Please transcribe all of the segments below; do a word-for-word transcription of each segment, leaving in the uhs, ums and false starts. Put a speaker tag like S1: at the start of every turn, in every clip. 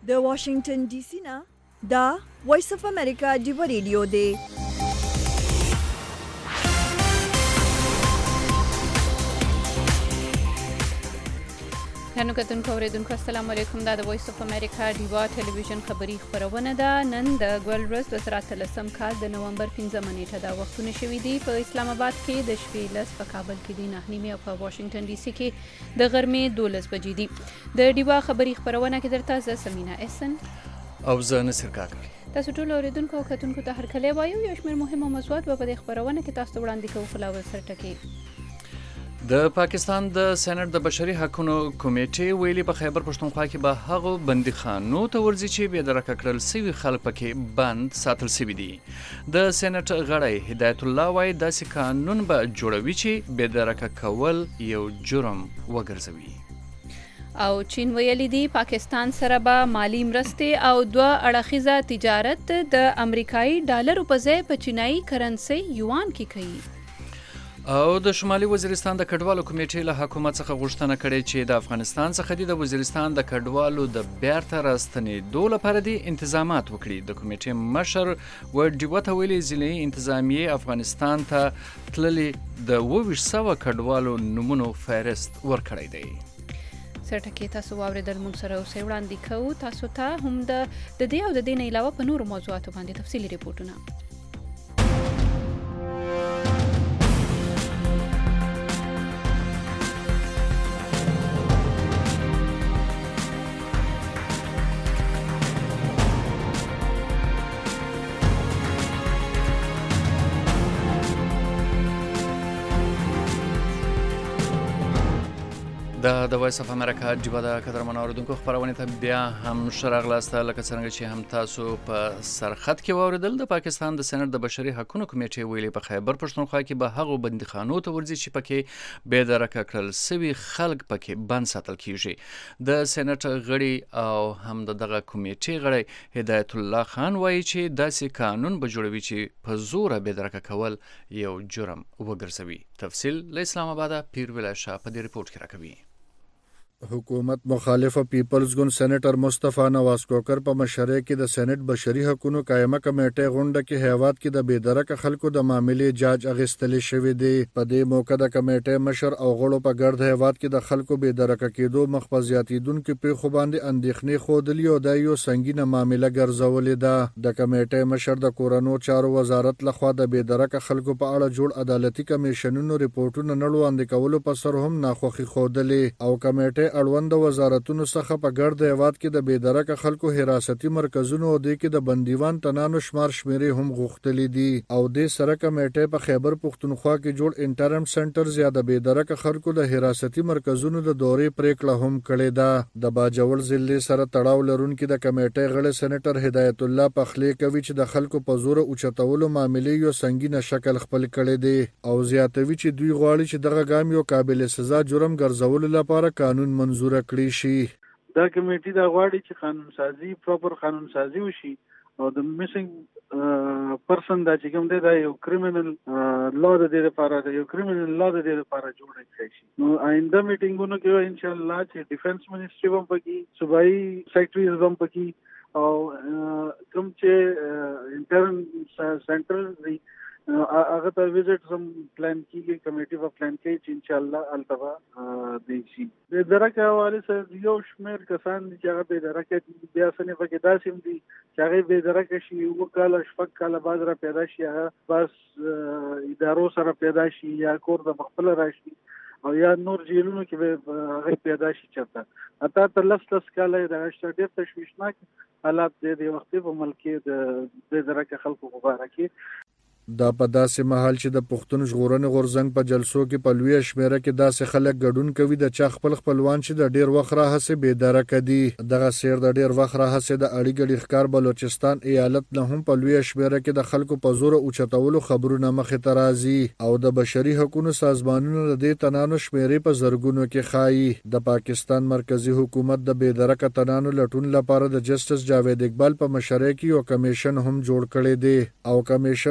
S1: د واشنگټن ډي سي نه دا وایس اف امریکا ډیو ریډیو دی.
S2: نن کتونکو اوریدونکو السلام علیکم. دا د وایس اف امریکا ډیوا ټلویزیون خبری خبرونه ده. نن د ګل ورځ د زراعت لسم کال د نومبر پنځمه نیټه دا وختونه شوي دي. په اسلام آباد کې د شپې لس، په کابل کې د نهه نیمې او په واشنگټن ډي سي کې د غرمې دولس بجې دي. د ډیوا خبری خبرونه کې درته زه سمینا احسن
S3: او زه نصر کاکړ.
S2: تاسو ټول اوریدونکو او کتونکو ته هرکلی وایو. یو شمېر مهمه موضوعات به په دې خبرونه کې تاسو ته وړاندې کوو. خلاول سرټکي
S3: د پاکستان د سېنات د بشري حقوقو کمیټې ویلي په خیبر پښتونخوا کې به هغو بندیخانو ته ورځي چې بې درکه کړل سوي خلک پکې بند ساتل سوي دي. د سېنات غړی هدایت الله وایي داسې قانون به جوړوي چې بې درکه کول یو جرم وګرځوي.
S2: او چین ویلي دی پاکستان سره به مالی مرستې او دوه اړخیزه تجارت د امریکایي ډالرو په ځای په چینایي کرنسي یوان کې کوي.
S3: او د شمالي وزیرستان د کډوالو کمیټې له حکومت څخه غوښتنه کړې چې د افغانستان څخه د وزیرستان د کډوالو د بیرته راستنېدو لپاره د انتظامات وکړي. د کمیټې مشر و ډیوه ته ویلي ضلعي انتظامیې افغانستان ته تللي د اووه ویشت سوه کډوالو نومونو فهرست ورکړی دی.
S2: سرټکي تاسو واورېدل، موږ سره اوسئ. وړاندې کوو تاسو ته هم د دې او د دې نه علاوه په نورو موضوعاتو باندې تفصیلي ریپورټونه. دا د وایس اف امریکا ډیوا د قدرمنو اوریدونکو خبرونه ته بیا هم ښه راغلاست. لکه څنګه چې هم تاسو په سرخط کې واوریدل، د پاکستان د سېنات د بشري حقوقو کمیټې ویلي په خیبر پښتونخوا کې به هغو بندیخانو ته ورځي چې پکې بې درکه کړل سوي خلک پکې بند ساتل کیږي. د سېنات غړي او هم د دغه کمیټې غړي هدایت الله خان وایي چې داسې قانون به جوړوي چې په زوره بې درکه کول یو جرم وګرځوي. تفصیل له اسلام آباد پیر ویلا شاه په دې ریپورت کې راکوي.
S4: حکومت مخالفه پیپلز ګوند سېنیټر مصطفی نواز کوکر په مشرۍ کې د سېنات بشري حقوقو قائمه کمیټې غونډه کې هیواد کې د بېدرکه خلکو د معاملې جاج اخیستلې شوې دي. په دې موقع د کمیټې مشر او غړو په ګرد هیواد کې د خلکو بېدرکه کېدو مخ په زیاتېدونکو پیښو باندې اندېښنې ښودلې او دا یو سنګینه معامله ګرځولې ده. د کمیټې مشر د کورونو چارو وزارت لخوا د بېدرکه خلکو په اړه جوړ عدالتي کمیشنونو ریپورټونه نه وړاندې کولو په سر هم ناخوښي ښودلې او کمیټې اړوند وزارتونو څخه په ګرد هیواد کې د بېدرکه خلکو حراستي مرکزونو او د کې د بندیوان تنانو شمار شمیرې هم غوښتلې دي. او د سره کمیټې په خیبر پښتونخوا کې جوړ انټرم سنټر زیاده بېدرکه خلکو د حراستي مرکزونو د دورې پریکړه هم کړې ده. د باجوړ ضلع سره تړاو لرونکي د کمیټې غړي سېنیټر هدایت الله پخلی کوي چې د خلکو په زور اوچتولو معاملې یو سنگینه شکل خپل کړي دي او زیاتوي چې دوی غواړي چې دغه ګام یو قابل سزا جرم ګرځولو لپاره قانون منظور کړی شي.
S5: دا کمیټې دا غواړي چې قانون سازي پراپر قانون سازي وشي او د میسنګ پرسن دا چې کوم دی دا یو کریمینل لا د دې لپاره دا یو کریمینل لا د دې لپاره جوړ کړی شي. نو آینده میټینګونو کې ان شاء الله چې ډیفنس منیسټري هم پکې، صوبایي سیکرټریز هم پکې او کوم چې انټرن سنټر دی هغه ته وزټ هم پلان کیږي. کمیټې په پلان کوي چې ان شاء الله التبا دی شي. د درکه حواله سره یو شمېر کسان چې هغه بې درکه بیا سنې پکې داسې هم دي چې هغه بې درکه شي اووه کاله شپږ کاله بعد را پیدا شي، هغه بس ادارو سره پیدا شي یا کور د خپل راشي او یا نور جیلونو کې هغه پیدا شي. چېرته حتی تر لس لس کاله د هغه ډېر تشویشناک حالات د دې وخت په ملک کې د بې درکه خلکو په باره کې.
S4: دا په داسې مهال چې د پښتون ژغورنې غورځنګ په جلسو کې په لویه شمېره کې داسې خلک ګډون کوي د چا خپل خپلوان چې د ډېر وخت راهیسې بېدرکه دي. دغه سیر د ډېر وخت راهیسې د اړې ګډې ښکار بلوچستان ایالت نه هم په لویه شمېره کې د خلکو په زوره اوچتولو خبرونه مخې ته راځي او د بشري حقوقو سازمانونو د دې تنانو شمېرې په زرګونو کې ښایي. د پاکستان مرکزی حکومت د بېدرکه تنانو لټون لپاره د جسټس جاوید اقبال په مشرۍ کې یو کمیشن هم جوړ کړی دی او کمیشن هم د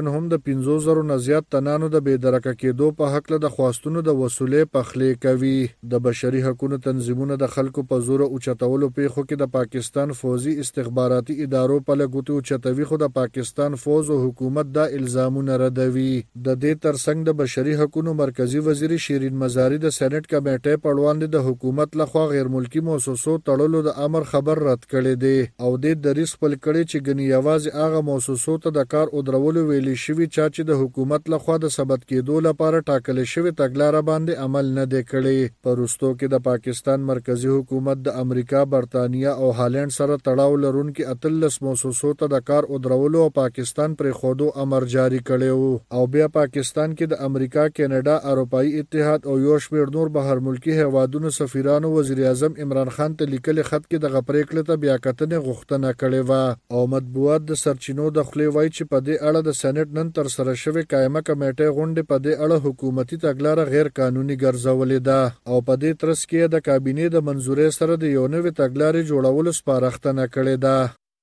S4: پنځوس زره نه زیات تنانو د بې درکه کېدو په حق له د خواستونو د وصولې پخلې کوي. د بشري حقوقو تنظیمونه د خلکو په زور اوچتولو پیښو کې د پاکستان فوزي استخباراتي ادارو په لګوتو اوچتوي، خو د پاکستان فوز او حکومت دا الزامونه ردوي. د دې ترڅنګ د بشري حقوقو مرکزی وزیر شیرین مزاری د سېنات کمیټې په وړاندې د حکومت لخوا غیر ملکی موسسو تړلو د امر خبر رد کړی دی او د دریس خپل کړي چې ګنې یوازې هغه موسسو ته د کار او درولو ویلي شوي چا چې د حکومت لخوا د ثبت کېدو لپاره ټاکل شوی تګلاره باندې عمل نه دی کړی. په وروستو کې د پاکستان مرکزی حکومت د امریکا، برتانیا او هالند سره تړاو لرونکي اتلس موسسو ته د کار او درولو او پاکستان پرې خودو امر جاری کړی او بیا پاکستان کې د امریکا، کینیډا، اروپאי اتحاد او یو شمېر نور بهر ملکی هیوادونو سفیرانو وزیر اعظم عمران خان ته لیکلي خط کې د غپریکړه ته بیا کتنې غوښتنه کړې و او مطبوعات د سرچینو د خولې وایي چې په دې اړه د سېنات نن تر سره شوې قائمه کمیټې غونډې په دې اړه حکومتي تګلاره غیر قانوني ګرځولې ده او په دې ترڅ کې د کابینې د منځورۍ سره د یو نوې تګلارې جوړولو سپارښتنه کړې ده.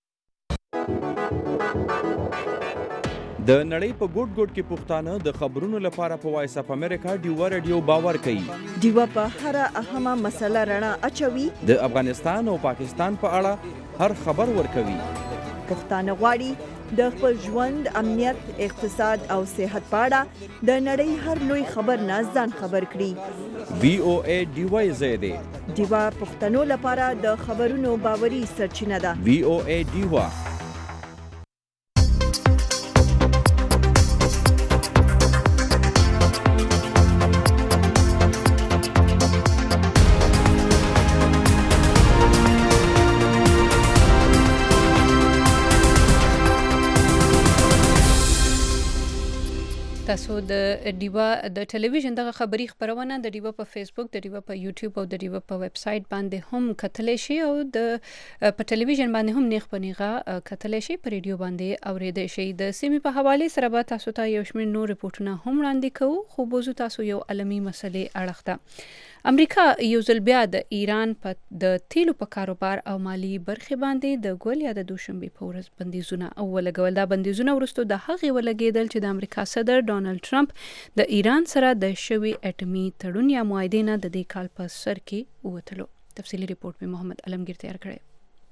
S6: د نړۍ په ګوټ ګوټ کې پښتانه د خبرونو لپاره په وایس اف امریکا ډیوا رادیو باور کوي.
S1: ډیوا په هر اهمه مسله رڼا اچوي.
S6: د افغانستان او پاکستان په اړه هر خبر ورکوي.
S1: پښتانه غواړي د خپل ژوند، امنیت، اقتصاد او صحت په اړه د نړۍ هر لوی خبر نه ځان خبر کړي.
S6: وی او ای ډیوا زیاده
S1: ډیوا پښتنو لپاره د خبرونو باوري سرچینه ده.
S6: وی او ای ډیوا.
S7: تاسو د ډیوا د ټلویزیون دغه خبری خبرونه د ډیوا په فیسبوک، د ډیوا په یوټیوب او د ډیوا په ویب سټ باندې هم کتلی شي او د په ټلویزیون باندې هم نیغ په نیغه کتلی شي، په ریډیو باندې اوریدلی شي. د سیمې په حواله سره به تاسو ته یو شمېر نور ریپورتونه هم وړاندې کوو، خو بوزو تاسو یو عالمي مسلې اړخ ته. امریکا یو ځل بیا د ایران په د تیلو په کاروبار او مالی برخې باندې د ګول یا د دوشنبې په ورځ بندیزونه ولګول. دا بندیزونه وروسته د هغې ولګېدل چې د امریکا صدر ډونالد ټرمپ د ایران سره د شوي اټومي تړون یا معاهدې نه د دې کال په سر کې ووتلو. تفصیلي ریپورت په محمد علمگیر تیار کړی.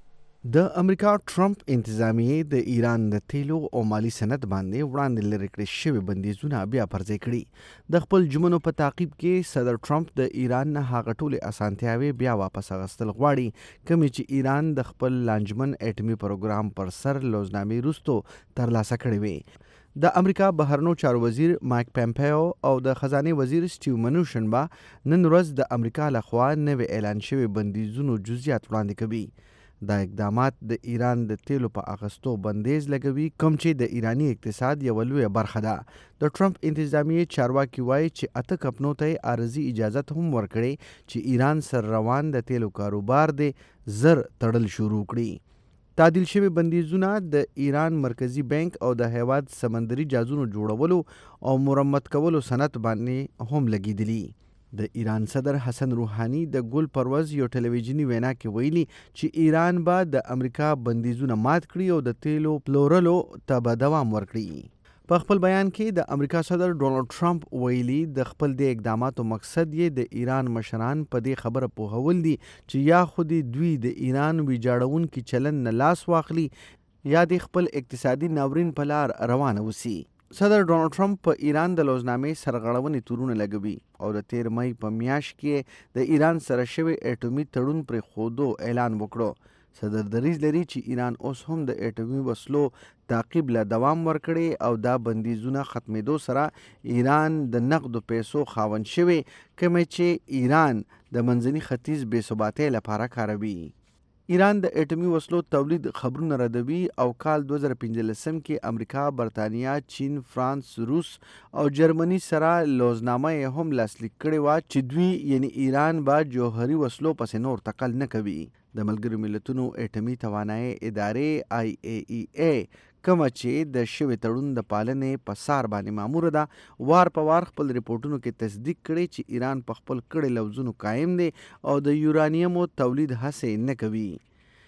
S8: د امریکا ټرمپ انتظامیه د ایران د تیلو او مالی صنعت باندې وړاندې لرې کړي شوي بندیزونه بیا پرځای کړي. د خپل ژمنو په تعقیب کې صدر ټرمپ د ایران نه هغه ټولې اسانتیاوې بیا واپس اخیستل غواړي کومې چې ایران د خپل لانجمن اټومي پروګرام پر سر لوزنامې وروسته ترلاسه کړې وې. د امریکا بهرنیو چارو وزیر مایک پمپیو او د خزانه وزیر سټیو منوشن با نن ورځ د امریکا لخوا نوې اعلان شوی بندیزونو جزئیات وړاندې کوي. دا اقدامات د ایران د تیلو په اغستو بندیز لګوي کوم چې د ایرانی اقتصاد یو لویه برخه ده. د ټرمپ انتظامیه چارواکي وایي چې اته کمپنیو ته عارضي اجازت هم ورکړي چې ایران سره روان د تیلو کاروبار د زر تړل شروع کړي. تعدیل شوی بندیزونه د ایران مرکزی بانک او د هیواد سمندري جازونو جوړولو او مرمت کولو صنعت باندې هم لګیدلی. د ایران صدر حسن روحانی د ګل پرواز یو ټلویزیونی وینا کې ویلي چې ایران به د امریکا بندیزونه مات کړي او د تیلو پلورلو ته به دوام ورکړي. په خپل بیان کې د امریکا صدر ډونالد ټرمپ ویلي د خپل د اقداماتو مقصد یې د ایران مشران په دې خبره پوهول دي چې یا خو دوی د ایران ویجاړونکي چلن نه لاس واخلي یا د خپل اقتصادي ناورین په لار روانه وسی. صدر ډونالد ټرمپ په ایران د لوزنامې سرغړونې تورونه لګوي او د تیر مئی په میاشت کې د ایران سره شوی اټومي تړون پر خودو اعلان وکړو. صدر دریځ لري چې ایران اوس هم د اټومي وسلو تعقیب له دوام ورکړي او دا بندیزونه ختمېدو سره ایران د نقدو پیسو خاوند شوی کومې چې ایران د منځني ختیځ بې ثباتۍ لپاره کاروي. ایران د اټومي وسلو تولید خبرونه ردوي او کال دوه زره پنځلسم کې امریکا، برتانیا، چین، فرانس، روس او جرمني سره لوزنامه هم لاسلیک کړې وه چې دوی یعنی ایران به جوهري وسلو پسې نور تقل نه کوي. د ملګرو ملتونو اټومي توانایي ادارې آی ای ای ای کومه چې د شوي تړون د پالنې په سار باندې ماموره ده وار په وار خپل ریپورټونو کې تصدیق کړي چې ایران په خپل کړي لوزونو قایم دی او د یورانیمو تولید هڅې نه کوي.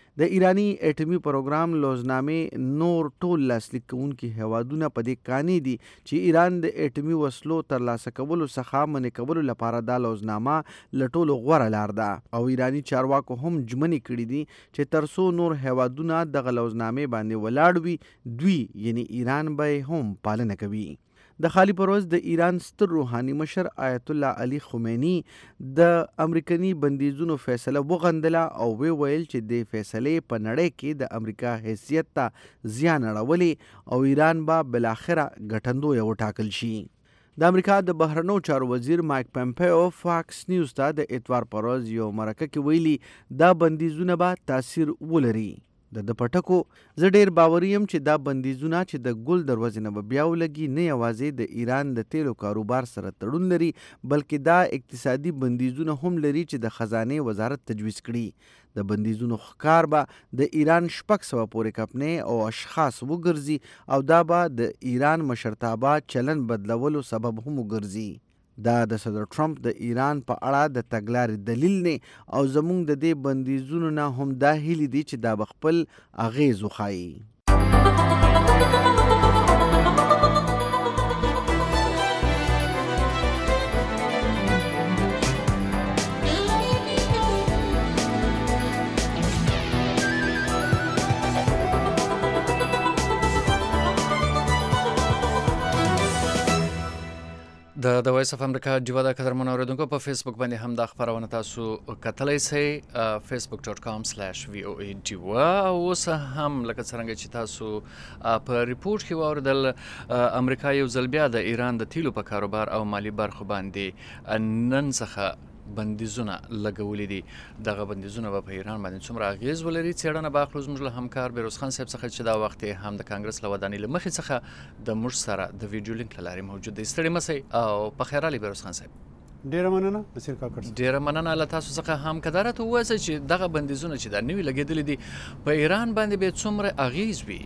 S8: د ایرانی اټومي پروګرام لوزنامې نور ټول لاسلیک کوونکي هیوادونه په دې قانع دي چې ایران د اټومي وسلو ترلاسه کولو څخه منع کولو لپاره دا لوزنامه له ټولو غوره لار ده او ایرانی چارواکو هم ژمنې کړي دي چې تر څو نور هیوادونه دغه لوزنامې باندې ولاړ وي دوی یعنی ایران به هم پالنه کوي. د خالی پروز د ایران ستر روحاني مشر آیت الله علي خمینی د امریکني بندیزونو فیصله وغندله او وی ویل چې د فیصلې په نړۍ کې د امریکا حیثیت ته زیان اړولې او ایران به بالاخره ګټندوی وټاکل شي. د امریکا د بهرنیو چارو وزیر مایک پمپیو فاکس نیوز ته د اتوار پروز یو مرکه کې ویلي دا بندیزونه به تاثیر ولري. د د پټکو زه ډیر باوري یم چې دا بندیزونه چې د ګل دروازې نه به بیا ولګي نه یوازې د ایران د تیلو کاروبار سره تړون لري بلکې دا اقتصادي بندیزونه هم لري چې د خزانه وزارت تجویز کړي. د بندیزونو ښکار به د ایران شپږ سوه پورې کپنې او اشخاص وګرځي او دا به د ایران مشرتابه چلن بدلولو سبب هم وګرځي. دا د صدر ټرمپ د ایران په اړه د تګلارې دلیل نه او زموږ د دې بندیزونو نه هم دا هیلې دي چې دا به خپل اغیز وښایي.
S2: د د وایس اف امریکا ډیوا د قدرمنو اوریدونکو په فیسبوک باندې هم دا خبرونه تاسو کتلی سئ فیسبوک ډاټ کام سلیش وی او ای ډیوا. اوس هم لکه څرنګه چې تاسو په ریپورت کې واوریدل امریکا یو ځل بیا د ایران د تیلو په کاروبار او مالی برخو باندې نن څخه بندیزونه لګولې دي. دغه بندیزونه به په ایران باندې څومره اغیز ولري څېړنه به اخلو زموږ له همکار بیروز خان صاحب څخه چې دا وخت هم د کانګرس له ودانۍ له مخې څخه د موږ سره د ویډیو لینک له لارې موجود دی. ستړي مه سئ او په خیر راغلی بیروز خان صاحب.
S9: ډیره مننه نصیر کاکړ صاحب.
S2: ډیره مننه له تاسو څخه هم که دا راته ووایاست چې دغه بندیزونه چې دا نوي لګېدلي دي په ایران باندې به څومره اغیز وي؟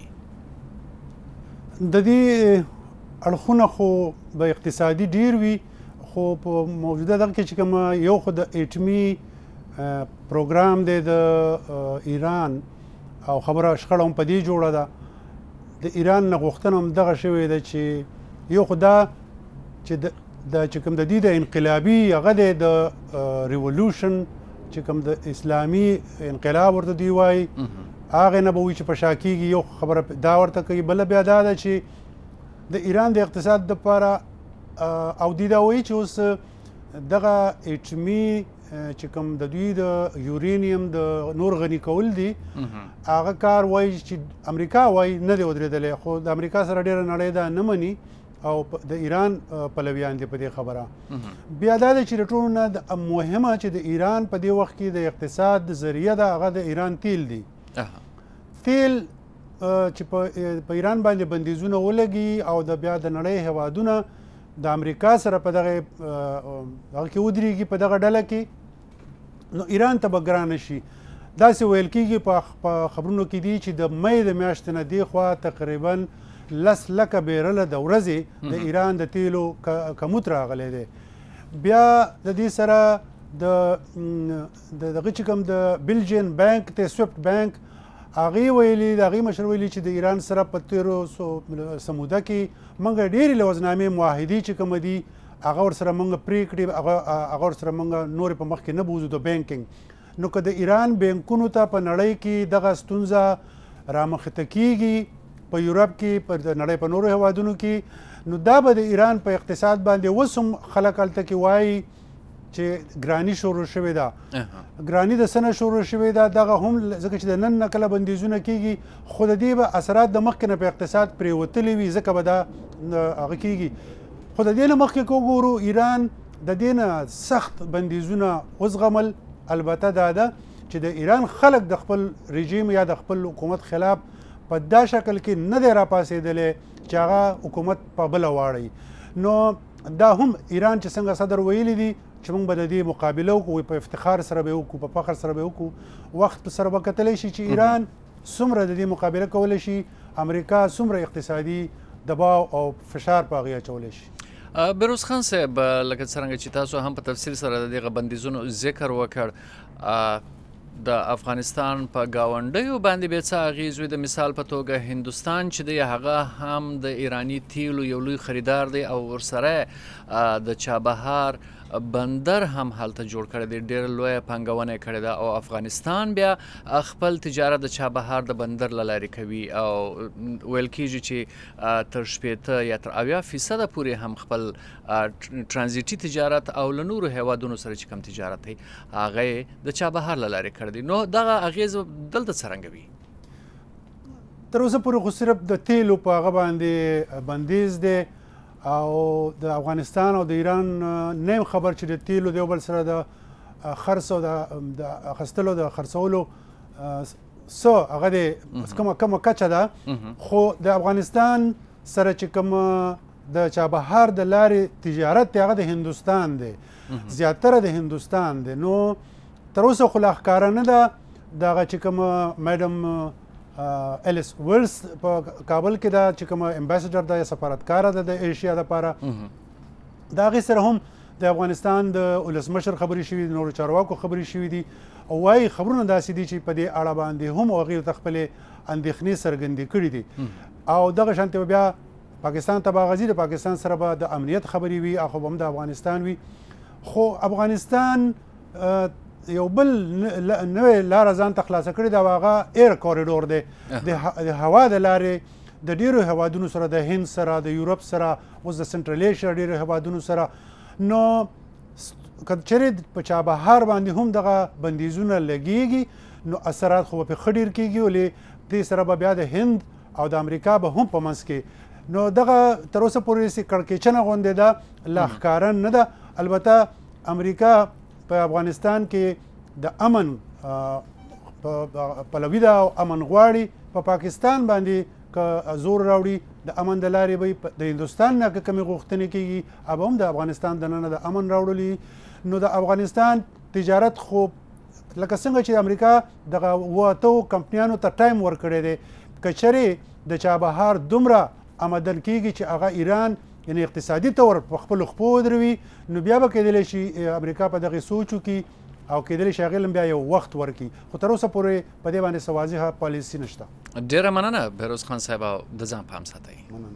S9: د دې اړخونه خو به اقتصادي ډیر وي خو په موجوده دغه کې چې کوم یو خو د اټمي پروګرام دی د ایران او خبره شخړه هم په دې جوړه ده. د ایران نه غوښتنه هم دغه شوې ده چې یو خو دا چې د چې کوم د دې د انقلابي هغه دی د ریولوشن چې کوم د اسلامي انقلاب ورته دی وایي هغې نه به وایي چې په شا کېږي. یو خبره دا ورته کوي. بله بیا دا ده چې د ایران د اقتصاد دپاره او دی دا وایي چې اوس دغه اټمي چې کوم د دوی د یورینیم د نور غني کول دي هغه کار وایي چې امریکا وایي نه دی ودرېدلی خو د امریکا سره ډېره نړۍ دا نه مني او د ایران پلویان دي په دې خبره. بیا دا ده چې د ټولو نه مهمه چې د ایران په دې وخت کې د اقتصاد ذریعه ده هغه د ایران تیل دي. تیل چې په ایران باندې بندیزونه ولګي او د بیا د نړۍ هیوادونه د امریکا سره په دغه هغه کې ودرېږي په دغه ډله کې نو ایران ته به ګرانه شي. داسې ویل کېږي په خبرونو کې دي چې د مۍ د میاشتې نه دې خوا تقریبا لس لکه بیرله د ورځې د ایران د تیلو کموت راغلی دی. بیا د دې سره د دغه چې کوم د بلجین بانک ته سویفټ بانک هغې ویلي د هغې مشر ویلي چې د ایران سره په تېرو سموده کې موږ ډېرې لوزنامې معاهدې چې کومه دي هغه ورسره موږ پرې کړي هغه ورسره موږ نورې په مخکې نه بوځو د بینکینګ. نو که د ایران بینکونو ته په نړۍ کې دغه ستونزه رامخته کېږي په یورپ کې په نړۍ په نورو هیوادونو کې نو دا به د ایران په اقتصاد باندې اوس هم خلک هلته کې وایي چې ګراني شروع شوې ده. ګراني د څه نه شروع شوې ده دغه هم ځکه چې د نن نه کله بندیزونه کېږي خو د دې به اثرات د مخکې نه په اقتصاد پرېوتلي وي ځکه به دا هغه کېږي. خو د دې نه مخکې که وګورو ایران د دې نه سخت بندیزونه وزغمل. البته دا ده چې د ایران خلک د خپل رژیم یا د خپل حکومت خلاف په دا شکل کې نه دی راپاسېدلی چې هغه حکومت په بله واړوي. نو دا هم ایران چې څنګه صدر ویلي دي چې موږ به د دې مقابله وکړو په افتخار سره به وکړو په فخر سره به وکړو وخت سره به کتلی شي چې ایران څومره د دې مقابله کولی شي امریکا څومره اقتصادي دباو او فشار په هغې اچولی شي.
S2: بیروز خان صاحب لکه څرنګه چې تاسو هم په تفصیل سره د دغه بندیزونو ذکر وکړ د افغانستان په گاونډیو باندې به څه اغیز وي؟ د مثال په توګه هندوستان چې دی هغه هم د ایرانی تیلو یو لوی خریدار دی او ورسره د چابهار بندر هم هلته جوړ کړی دی، ډېر لویه پانګونه یې کړې ده او افغانستان بیا خپل تجارت د چابهار د بندر له لارې کوي او ویل کېږي چې تر شپېته یا تر اویا فیصده پورې هم خپل ترانزیټي تجارت او له نورو هیوادونو سره چې کوم تجارت دی هغه یې د چابهار له لارې کړی دی. نو دغه اغیز دلته څرنګه وي؟
S9: تر اوسه پورې خو صرف د تیلو په هغه باندې بندیز دی او د افغانستان او د ایران نیم خبر چې د تیلو د یو بل سره د خرڅ او د اخیستلو د خرڅولو څه هغه د کومه کومه کچه ده، خو د افغانستان سره چې کوم د چابهار د لارې تجارت دی هغه د هندوستان دی، زیاتره د هندوستان دی. نو تر اوسه خو لا ښکاره نه ده دغه چې کومه میډم الیس ویلز په کابل کې دا چې کومه امباسډر ده یا سفارتکاره ده د ایشیا دپاره، د هغې سره هم د افغانستان د ولسمشر خبرې شوي دي، نورو چارواکو خبرې شوي دي او وایي خبرونه داسې دي چې په دې اړه باندې هم هغوی ته خپلې اندېښنې څرګندې کړي دي او دغه شانتې به بیا پاکستان ته به غځي، د پاکستان سره به د امنیت خبرې وي او هم د افغانستان وي. خو افغانستان یو بل نوې لاره ځان ته خلاصه کړې ده او هغه ایر کوریډور دی، د هوا د لارې د ډېرو هیوادونو سره، د هند سره، د یورپ سره، اوس د سنټرل ایشیا ډېرو هیوادونو سره. نو که چېرې په چابهار باندې هم دغه بندیزونه لګېږي نو اثرات خو به پرې ښه ډېر کېږي، ولې دې سره به بیا د هند او د امریکا به هم په منځ کې نو دغه تر اوسه پورې هسې کړکېچنه غوندې ده، لا ښکاره نه ده. البته امریکا په افغانستان کې د امن پلوي ده او امن غواړي، په پاکستان باندې که زور راوړي د امن د لارې به د هندوستان نه که کومې غوښتنې کېږي او هم د افغانستان دننه د امن راوړلي. نو د افغانستان تجارت خو لکه څنګه چې امریکا دغه اوه اتو کمپنیانو ته ټایم ورکړی دی، که چېرې د چابهار دومره آمدن کېږي چې هغه ایران یعنی اقتصادي طور په خپلو خپو ودروي نو بیا به کېدلی شي امریکا په دغې سوچ وکړي او کېدلی شي هغې بیا یو وخت ورکړي، خو تر اوسه پورې په دې باندې څه واضحه پالیسي نشته.
S2: ډېره مننه بهروز خان صاحب، د ځان پام ساتئ.
S9: مننه.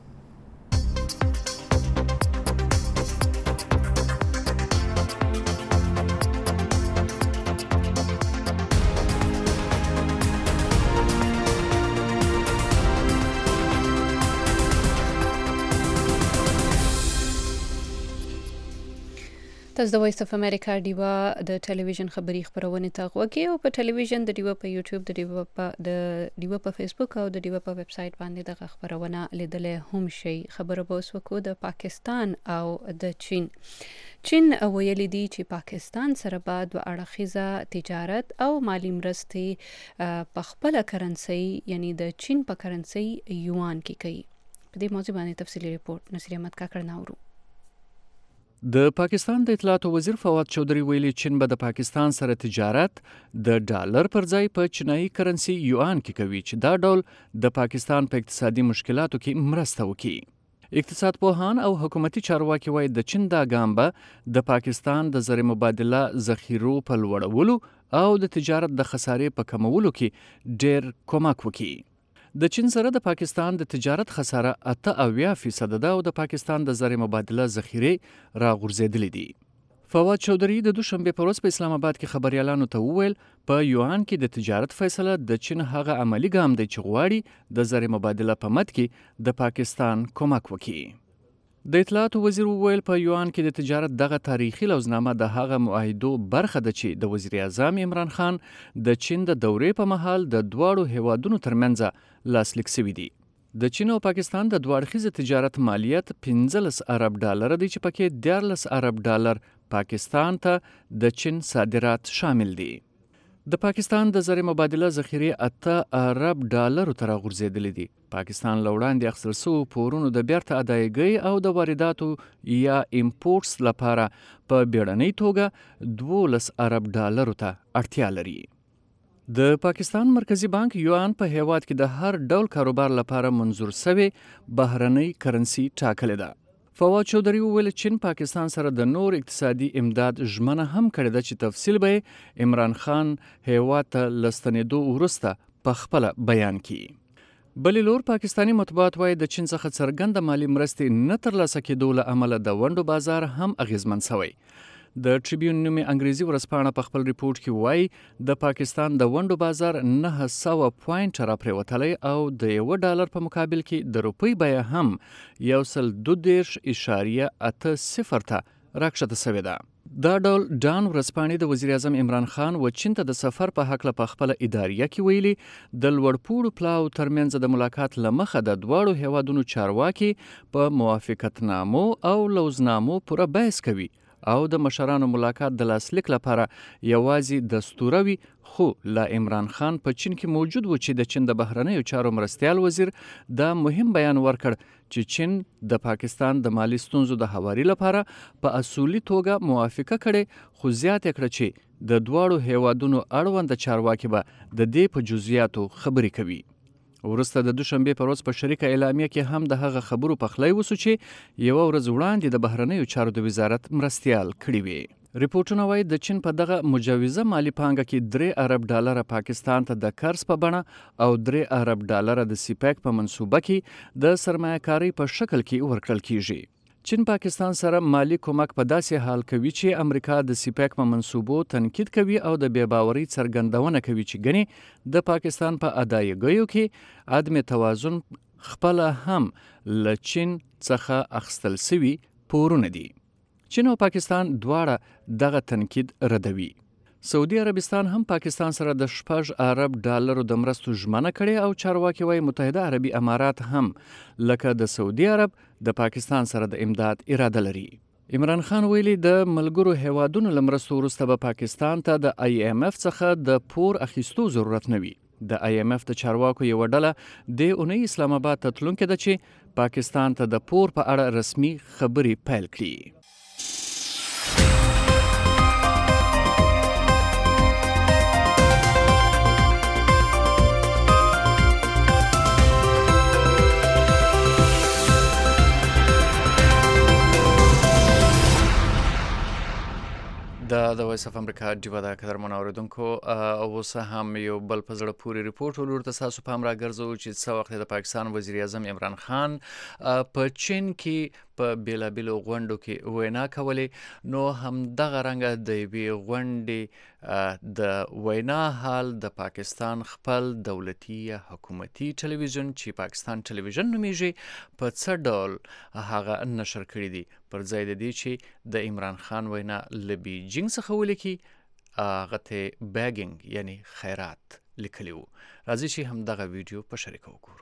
S7: تاسو د وایس اف امریکا ډیوا د ټلویزیون خبري خبرونه ته غوږی او په ټلویزیون د ډیوا په یوټیوب د ډیوا په د ډیوا په فیسبوک او د ډیوا په ویب سټ باندې د خبرونه لیدلې هم شي. خبره به اوس وکړو د پاکستان او د چین. چین ویلي دي چې پاکستان سره به د اړخیزه تجارت او مالی مرستې په خپل کرنسي یعنی د چین په کرنسي یوان کې کوي. په دې موضوع باندې تفصیلي ریپورت نصیر احمد کاکړ ناورو.
S2: د پاکستان د اطلاعاتو وزیر فواد چودھری ویلي چین به د پاکستان سره تجارت د ډالر پر ځای په چینایي کرنسي یوان کې کوي چې دا ډول د پاکستان په اقتصادي مشکلاتو کې مرسته وکړي. اقتصاد پوهان او حکومتي چارواکي وایي د چین دا ګام به د پاکستان د زر مبادله ذخیرو په لوړولو او د تجارت د خسارې په کمولو کې ډېر کومک وکړي. د چین سره د پاکستان د تجارت خساره اته اویا فیصد ده او د پاکستان د زر مبادله ذخیرې راغورځېدلې دي. فواد چودھری د دوشنبه په ورځ په اسلام آباد کې خبريالانو ته وویل په یوان کې د تجارت فیصله د چین هغه عملی ګام دی چې غواړي د زر مبادله په مد کې د پاکستان کومک وکړي. د اطلاعاتو وزیر وویل په یوان کې د تجارت دغه تاریخي لوزنامه د هغه معاهدو برخه ده چې د وزیر اعظم عمران خان د چین د دورې په مهال د دواړو هیوادونو ترمنځ لاسلیک شوی دی. د چین او پاکستان د دوړخیزه تجارت مالیت پنځلس ارب ډالر دی چې پکې دیارلس ارب ډالر پاکستان ته د چین صادرات شامل دي. د پاکستان د زر مبادله ذخیرې اته ارب ډالر ته راغورځېدلې دي. پاکستان له وړاندې اخیستل شوو پورونو د بیرته ادایګۍ او د وارداتو یا امپورټس لپاره په بیړنۍ توګه دولس ارب ډالرو ته اړتیا لري. د پاکستان مرکزی بانک یوان په هیواد کې د هر ډول کاروبار لپاره منظور شوی بهرنۍ کرنسي ټاکلې ده.
S3: فواد چودري وویل چین پاکستان سره د نور اقتصادي امداد ژمنه هم کړې ده چې تفصیل به عمران خان هیواد ته لستنېدو وروسته په خپل بیان کړي. بل لور پاکستانی مطبوعات وايي د چین څخه څرګنده مالی مرستې نه ترلاسه کېدو له امله د ونډو بازار هم اغیزمن شوی. د ټریبیون نومي انګریزي ورځپاڼه په خپل ریپورت کې وایي د پاکستان د ونډو بازار نه سوه پوینټ راپریوتلی او د یو ډالر په مقابل کې د روپۍ بیه هم یو سل دوه دېرش اعشاریه اته صفر ته راکښته شوې ده. دا ډول ډان ورځپاڼې د وزیر اعظم عمران خان و چین ته د سفر په هکله په خپله اداریه کې ویلي د لوړپوړو پلاو ترمنځ د ملاقات له مخه د دواړو هیوادونو چارواکي په موافقتنامو او لوزنامو پوره بحث کوي او د مشرانو ملاقات د لاسلیک لپاره یوازې دستوره وي، خو لا عمران خان په چین کې موجود و چې د چین د بهرنیو چارو مرستیال وزیر دا مهم بیان ورکړ چې چین د پاکستان د مالی ستونزو د هواري لپاره په اصولي توګه موافقه کړې، خو زیاته کړه چې د دواړو هیوادونو اړوند چارواکي به د دې په جزئیاتو خبرې کوي. وروسته د دوشنبې په ورځ په شریکه اعلامیه کې هم د هغه خبرو پخلی وسو چې یوه ورځ وړاندې د بهرنیو چارو د وزارت مرستیال کړي وي. ریپورټونه وایي د چین په دغه مجوزه مالی پانګه کې درې ارب ډالره پاکستان ته د قرض په بڼه او درې ارب ډالره د سیپیک په منصوبه کې د سرمایه‌کارۍ په شکل کې ورکړل کیږي. چین پاکستان سره مالی کومک په داسې حال کوي چې امریکا د سیپیک په منصوبو تنقید کوي او د بې باورۍ څرګندونه کوي چې ګنې د پاکستان په ادایګیو کې عدم توازن خپل هم له چین څخه اخیستل سوي پورونه دي. چین او پاکستان دواړه دغه تنقید ردوي. سعودي عربستان هم پاکستان سره د شپږ ارب ډالرو د مرستو ژمنه کړې او چارواکي وايي متحده عربي امارات هم لکه د سعودي عرب د پاکستان سره د امداد اراده لري. عمران خان ویلي د ملګرو هیوادونو له مرستو وروسته به پاکستان ته د آی ایم اف څخه د پور اخیستو ضرورت نه وي. د آی ایم اف د چارواکو یوه ډله د اونۍ اسلام آباد ته تلونکې ده چې پاکستان ته د پور په اړه رسمي خبرې پیل کړي. دا د وایس اف امریکا ډیوه ده قدرمن اوریدونکو. اوس هم یو بل په زړه پورې ریپورټ ولور ته ستاسو پام راګرځوو چې څه وخت د پاکستان وزیر اعظم عمران خان په چین کې په بیلابیلو غونډو کې وینا کولې، نو همدغه رنګه د یوې غونډې د وینا حال د پاکستان خپل دولتي یا حکومتي ټلویزیون چې پاکستان ټلویزیون نومیږي په څه ډول هغه نشر کړي دي، پر ځای د دې چې د عمران خان وینا له بیجینګ څخه ولیکي هغه ته بیګینګ یعنی خیرات لیکلی وو. راځئ چې همدغه ویډیو په شریکه وګورو.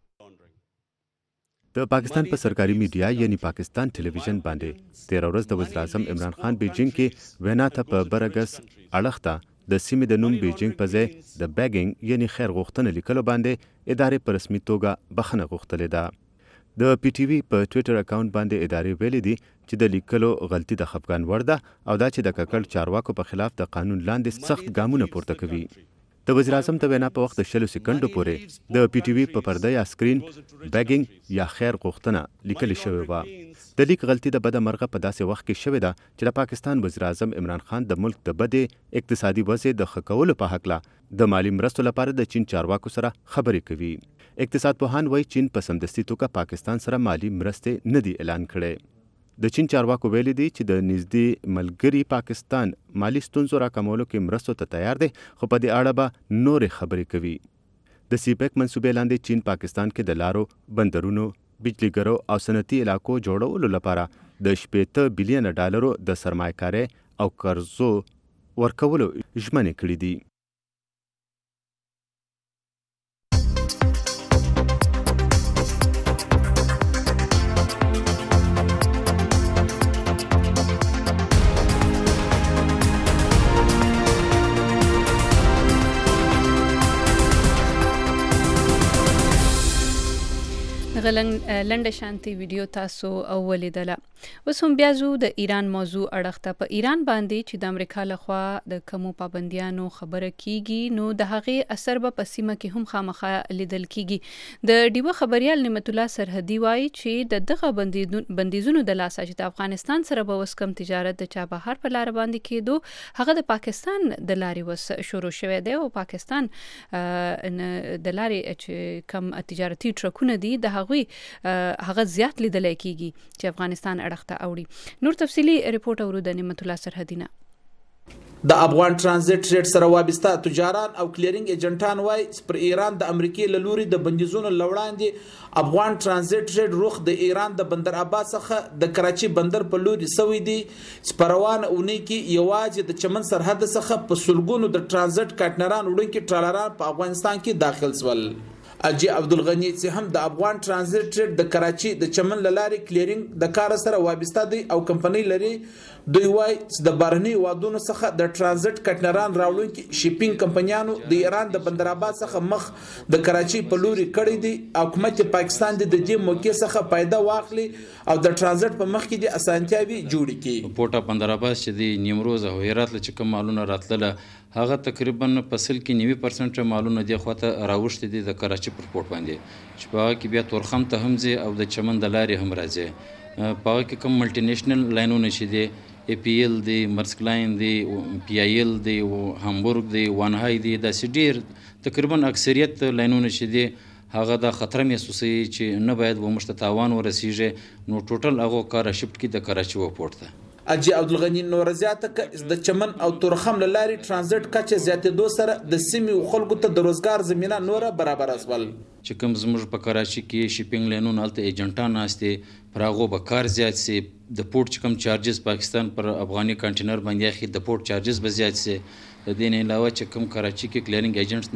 S10: د پاکستان په سرکاري میډیا یعنی پاکستان ټلویزیون باندې تیر ورځ د وزیر اعظم عمران خان بیجینګ کې وینا ته په برګس اړخته د سیمې د نوم بیجینګ په ځای د بیګینګ یعنی خیر غوښتنه لیکلو باندې ادارې په رسمي توګه بخښنه غوښتلې ده. د پی ټي وي په ټویټر اکاونټ باندې ادارې ویلي دي چې د لیکلو غلطي د خفګان وړ ده او دا چې د ککړ چارواکو په خلاف د قانون لاندې سخت ګامونه پورته کوي. د وزیر اعظم د وینا په وخت د شلو سکندو پورې د پی ټي وي په پرده یا سکرین بیګینګ یا خیر غوښتنه لیکل شوې وه. د لیک غلطي د بده مرغه په داسې وخت کې شوې ده چې د پاکستان وزیر اعظم عمران خان د ملک د بدې اقتصادي وضع د ښه کولو په هکله د مالی مرستو لپاره د چین چارواکو سره خبرې کوي. اقتصاد پوهان وایي چین په سمدستي توګه پاکستان سره مالی مرستې نه دي اعلان کړي. د چین چارواکو ویلي دي چې د نږدې ملګري پاکستان مالی ستونزو راکمولو کې مرستو ته تیار دی، خو په دې اړه به نورې خبرې کوي. د سیپیک منصوبې لاندې چین پاکستان کې د لارو، بندرونو، بجلیګرو او صنعتي علاقو جوړولو لپاره د شپېته بلین ډالرو د سرمایه‌کارۍ او قرضو ورکولو ژمنې کړې دي.
S7: دغه لنډه شانتي ویډیو تاسو ولیدله. اوس هم بیا زو د ایران موضوع اړخ ته. په ایران باندې چې د امریکا لخوا د کمو پابندیانو خبره کیږي نو د هغې اثر به په سیمه کې هم خامخا لیدل کیږي. د ډیوه خبريال نعمت الله سرحدي وایي چې د دغه بندیزونو د لاسه چې د افغانستان سره به وس کم تجارت د چابهار په لار باندې کېدو هغه د پاکستان د لارې وس شروع شوی دی او پاکستان د لارې چې کم تجارتي ټرکونه دي د هغوی هغه زیات لیدل کیږي چې افغانستان اړخ ته اوړي. نور تفصيلي ریپورت اورو د نعمت الله سرحدي نه.
S11: د افغان ترانزیت ریټ سره وابسته تجاران او کلیرینګ ایجنټان وای پر ایران د امریکای له لوري د بندیزونو لوړاندې افغان ترانزیت ریټ روخ د ایران د بندر عباس څخه د کراچي بندر په لوري سوي دي. سپروان اونۍ کې یوازې د چمن سرحد څخه په سلګونو د ترانزیت کارتنران وړونکي ټرالران په افغانستان کې داخل سول. اجي عبدالغنی چې هم د افغان ترانزیت ریټ د کراچي د چمن لارې کلیرینګ د کار سره وابسته دي او کمپنۍ لري. دوی وای چې د بارني وادونو څخه د ترانزیت کټنران راوړونکي شیپینګ کمپنیانو د ایران د بندر عباس څخه مخ د کراچي په لوري کړی دي او حکومت پاکستان د دې موقع څخه فائدہ واخلي او د ترانزیت په مخ کې د اسانتیاوي جوړ کړي.
S12: پورټا بندر عباس چې د نیمروز او هرات له کوم مالونه راتله هغه تقریبا په سل کې نوي پرسنټ مالونه دی خواته راوښتي دي د کراچي پر پورټ باندې چې په کې بیا تورخم ته هم ځي او د چمن د لارې هم راځي. په کې کوم ملټي نېشنل لاینونه شي دي ای پی ایل دی مرسک لاین دی پی آی ایل دی او هامبورګ دی وانهای دی د سډیر تقریبا اکثریت لاینونه شي دي هغه د خطر محسوسي چې نه باید و مشتتاوان ورسیږي نو ټوټل هغه کار شفت کی د کراچي و پورټ ته.
S11: اجي عبدالغنی نور زیاته ک د چمن او تورخم لاري ترانزیت کچه زیاتېدو سره د سیمې او خلکو ته د روزګار زمينه نور برابر اسول.
S12: چې کوم زموږ په کراچي کې شیپینګ لینونه الته ایجنټان ناشته پراغو به کار زیات سي د پورټ چې کوم چارجز پاکستان پر افغاني کنټینر باندې اخی د پورټ چارجز به زیات سي. د دې نه علاوه چې کوم کراچي کې کلینینګ ایجنټس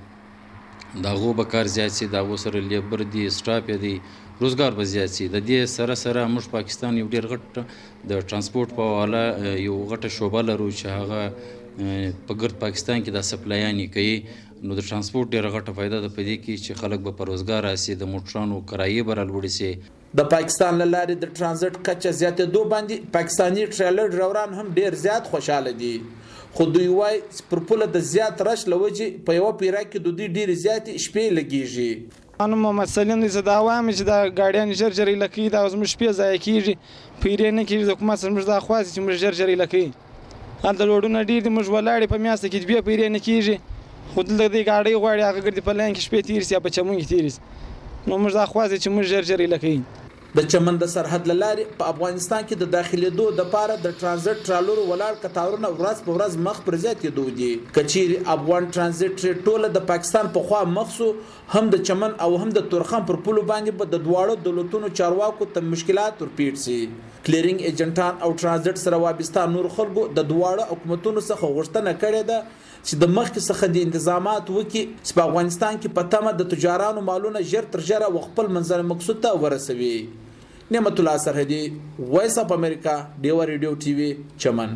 S12: ناشته دا غو به کار زیات سي دا وسره لیبر دي سټاپ دي روزګار به زیات سي. د دې سره سره موږ پاکستان یو ډیر غټ د ترانسپورت په حواله یو غټه شوبه لرو چې هغه په ګرد پاکستان کې د سپلایانی کوي نو د ترانسپورت ډیر غټه فائدہ ده په دې کې چې خلک به پر روزګار راسي د موټرانو کرایې به راوړي سي.
S11: د پاکستان لارې د ترانزیت کچه زیاتېدو باندې پاکستانی ټریلر ډرایوران هم ډیر زیات خوشاله دي. خو دوی وای پر پوله د زیات رش لوجې په یو پیرا کې د دوی ډیر زیات شپې لګیږي.
S13: انا محمد سلیم دې زدا وایم چې دا ګاډیان جر جری لکې دا زموږ شپې ځای کیږي پیرې نه کیږي د حکومت زموږ دا خواږه چې موږ جر جری لکې هلته لوډونه ډیر دي موږ ولاړې په میاسته کې بیا پیرې نه کیږي خو دلته دې ګاډي غواړي هغه ګرځي په لاین کې شپې تیر سي په چمون کې تیر سي نو موږ دا خواږه چې موږ جر جری لکې.
S11: د چمن د سرحد لارې په افغانستان کې د داخليدو د پاره د ترانزیت ټرالر ولاړ کتاورونه ورځ په ورځ مخ پر زیاتېدو دي. کچيري افغان ترانزیت ټوله د پاکستان په خوا مخسو هم د چمن او هم د تورخم پر پولو باندې په د دواړو دولتونو چارواکو ته مشکلات ورپیټ سي. کلیرینګ ایجنټان او ترانزیت سره وابسته نور خلکو د دواړو حکومتونو څخه غوښتنه کړې ده چې د مخکې څخه د انتظامات وکي چې په افغانستان کې په تمه د تجارانو مالونه ژر تر ژره وخپل منځل مقصود ته ورسوي. نعمت الله سرحدي وایس اف امریکا ډیوا ریډیو ټي وي چمن.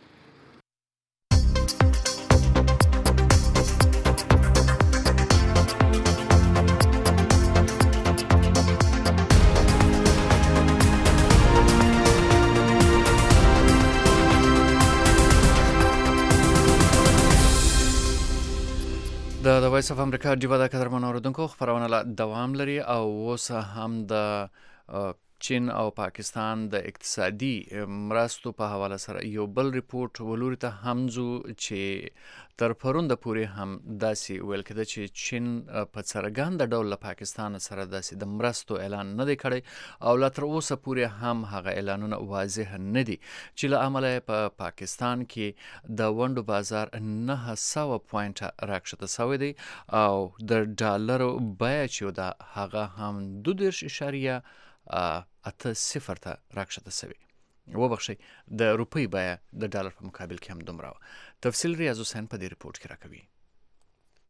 S2: د وایس اف امریکا ډیوا د قدرمن اوریدونکو خبرونه لا دوام لري او اوس هم د چین او پاکستان د اقتصادي مرستو په حواله سره یو بل ریپورت ولوري ته همزو چې تر پرونده پورې هم داسې ویل کېده چې چین په څرګنده ډول له پاکستان سره داسې د مرستو اعلان نه دی کړی او لا تر اوسه پورې هم هغه اعلانونه واضح نه دي چې له امله په پا پاکستان کې د ونډو بازار نه سوه پوینټه راکښته سوی دی او د ډالرو بیه چې ده هغه هم دوه دېرش اشاریه اته صفر ته راکښته سوی. وبخښئ د روپۍ بیه د ډالر په مقابل کې هم دومره. تفصیل ریاض حسین په دې ریپورت کې راکوي.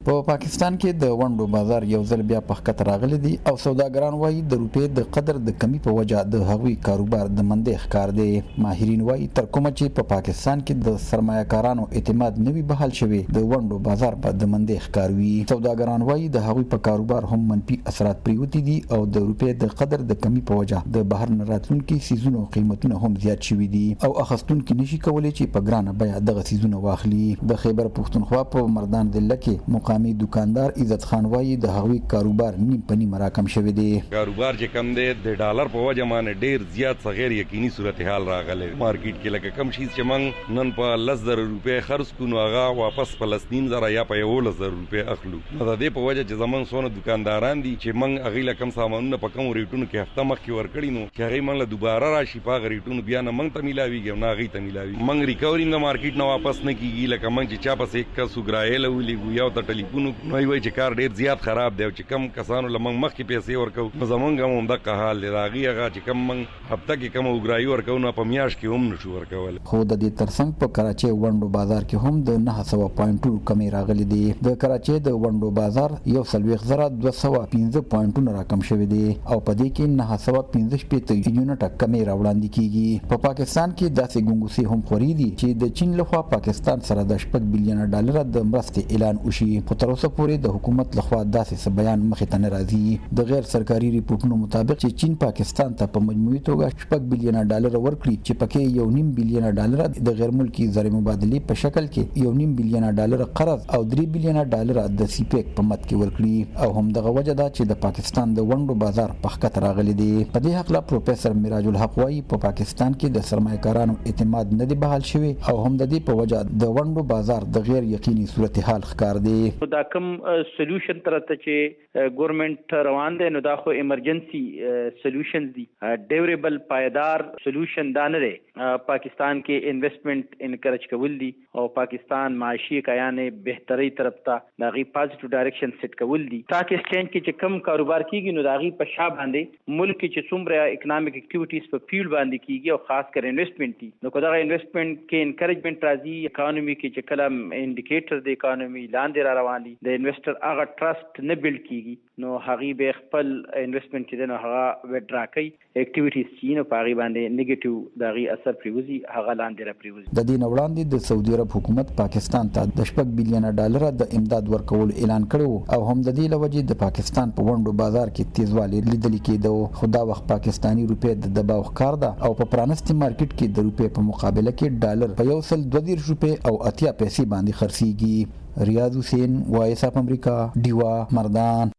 S14: په پاکستان کې د ونډو بازار یو ځل بیا په ښکته راغلی دی او سوداګران وایي د روپۍ د قدر د کمی په وجه د هغوی کاروبار د مندۍ ښکار دی. ماهرین وایي تر کومه چې په پاکستان کې د سرمایه‌کارانو اعتماد نه وي بحال شوی د ونډو بازار به د مندۍ ښکار وي. سوداګران وایي د هغوی په کاروبار هم منفي اثرات پریوتي دي او د روپۍ د قدر د کمی په وجه د بهر نه راتلونکي څیزونو قیمتونه هم زیات شوي دي او اخیستونکي نشي کولی چې په ګرانه بیه دغه څیزونه واخلي. د خیبر پښتونخوا په مردان ضلع کې مقامي دکاندار عزت خان وایي د هغوی کاروبار نیم په نیم راکم شوی دی.
S15: کاروبار چې کم دی د ډالر په وجه باندې ډیر زیات څه غیر یقیني صورتحال راغلی. مارکیټ کې لکه کم شي چې موږ نن په لس زره روپۍ خرڅ کړو نو هغه واپس په لس نیم زره یا په یولس زره روپۍ اخلو. نو د دې په وجه چې زموږ څونه دکانداران دي چې موږ هغوی له کم سامانونه په کمو ریټونو کې هفته مخکې ورکړي نو چې هغوی موږ له دوباره راشي په هغه ریټونو بیا نه موږ ته میلاویږي او نه هغوی ته میلاویږي. موږ ریکوري د مارکیټ نه واپس نه کېږي. لکه موږ چې چا پسې یک کس وګرایله ولیږو یا ورته ټلیفون وکړو نو وایي چې کار ډېر زیات خراب دی او چې کم کسانو له موږ مخکې پیسې ورکوو نو زموږ هم همدغه حال دی. د هغې هغه چې کم موږ هفته کې کومه وګرایي ورکوو نو په میاشت کې هم نشو ورکولی.
S14: خو د دې ترڅنګ په کراچۍ ونډو بازار کې هم د نهه سوه پوینټونو کمی راغلی دی. د کراچۍ د ونډو بازار یو څلوېښت زره دوه سوه پنځه پوینټونه راکم شوی دی او په دې کې نهه سوه پنځه شپېته یونټه کمی راوړاندې کیږي. په پاکستان کې داسې ګنګوسې هم خوري دي چې د چین لخوا پاکستان سره د شپږ بلیونه ډالره د مرستې اعلان وشي خو تر اوسه پورې د حکومت لخوا داسې څه بیان مخې ته نه راځي. د غیر سرکاري ریپورټونو مطابق چې چین پاکستان ته په مجموعي توګه شپږ بلیونه ډالره ورکړي چې پکې یو نیم بلیونه ډالره د غیر ملکي زر مبادلې په شکل کې یو نیم بلیونه ډالره قرض او درې بلیونه ډالره د سی پیک په مد کې ورکړي او همدغه وجه ده چې د پاکستان د ونډو بازار په ښکته راغلی دی. په دې هکله پروفیسر میراج الحق وایي په پاکستان کې د سرمایه‌کارانو اعتماد نه دی بحال شوی او هم د دې په وجه د ونډو بازار د غیر یقیني صورتحال ښکار دی.
S16: دا کوم سولوشن ترته چې ګورنمنت روان دی نو دا خو ایمرجنسي سولوشنز دي. ډیوریبل پایدار سولوشن دا نه دی. پاکستان کې انویسټمنټ انکرج کول دي او پاکستان معاشي کایانه بهتري طرف ته دا غي پازیټیو ډایرکشن سیټ کول دي. تاکي ایکسچینج کې چې کم کاروبار کیږي نو دا غي په شا باندې ملک کې چې څومره اکونومیک اکټیویټیز په فیلډ باندې کیږي او خاص کر انویسټمنټ دي نو کدا انویسټمنټ کې انکریجمنٹ راځي. اکانومي کې چې کلم انډیکیټر د اکانومي لاندې را روان دي د انویسټر هغه ټرست نه بیلډ کیږي نو هغه به خپل انویسټمنټ چې نو هغه وډرا کوي اکټیویټیز چې نو پاغي باندې نیگیټیو دغه اثر پریوزي هغه لاندې را پریوزي.
S14: د دې وړاندې د سعودي عرب حکومت پاکستان ته د شپږ بلیونه ډالر د امداد ورکول اعلان کړو او هم د دې لوجې د پاکستان په ونډو بازار کې تیزوالی لیدل کېدو. خو دا وخت پاکستانی روپۍ د دباو ښکار ده او په پرانستي مارکیټ کې د روپۍ په مقابله کې ډالر په یو سل دوه دېرش روپۍ او اتیا پیسې باندې خرڅېږي. ریاض حسین وایس اف امریکا ډیوا مردان.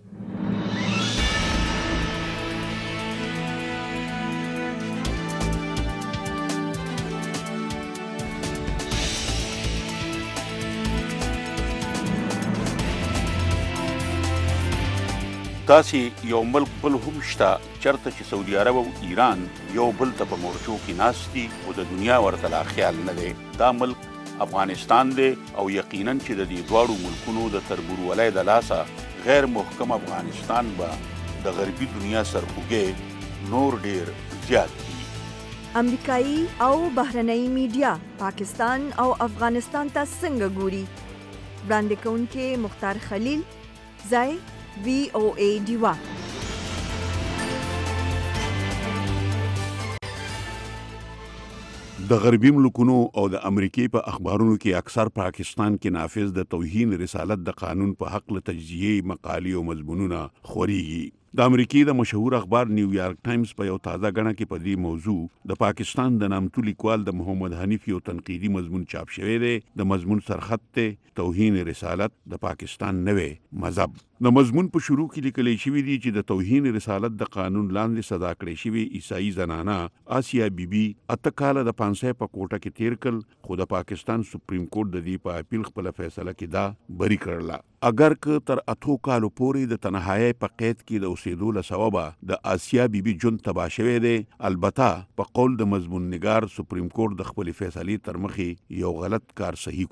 S17: داسې یو ملک بل هم شته چرته چې سعودي عرب او ایران یو بل ته په مورچو کې ناست دي او د دنیا ورته لا خیال نه دی. دا ملک افغانستان دی او یقینا چې د دې دواړو ملکونو د تربورولۍ د لاسه غیر محکم افغانستان به د غربي دنیا سرخوږی نور ډیر زیات دي.
S1: امریکایي او بهرنۍ میډیا پاکستان او افغانستان ته څنګه ګوري؟ وړاندې کوونکې مختار خلیل ځای وی او ای ډیوا.
S17: د غربي ملکونو او د امریکای په اخبارونو کې اکثر پاکستان کې نافذ د توهین رسالت د قانون په حق له تجزیه مقالې او مضمونونه خوريږي. د امریکای د مشهور اخبار نیویارک ټایمز په یو تازه غڼه کې په دې موضوع د پاکستان د نامتو لیکوال د محمد حنیف یو تنقیدي مضمون چاپ شوی دی. د مضمون سرخط ته توهین رسالت د پاکستان نوې مذهب. د مضمون په شروع کې لیکل شوی دی چې د توهین رسالت د قانون لاندې صدا کړې شوی عیسائی زنانه آسیا بیبي اته کاله د پانسۍ په کوټه کې تیر کړ خو د پاکستان سپریم کورټ د دې په اپیل خپل فیصله کې دا بری کړله. اگر که تر اتو کالو پورې د تنهایی په قید کې د اوسېدو له سببه د آسیا بیبي جون تباه شوی دی. البته په قول د مضمون نگار سپریم کورټ د خپل فیصلې تر مخې یو غلط کار صحیح کو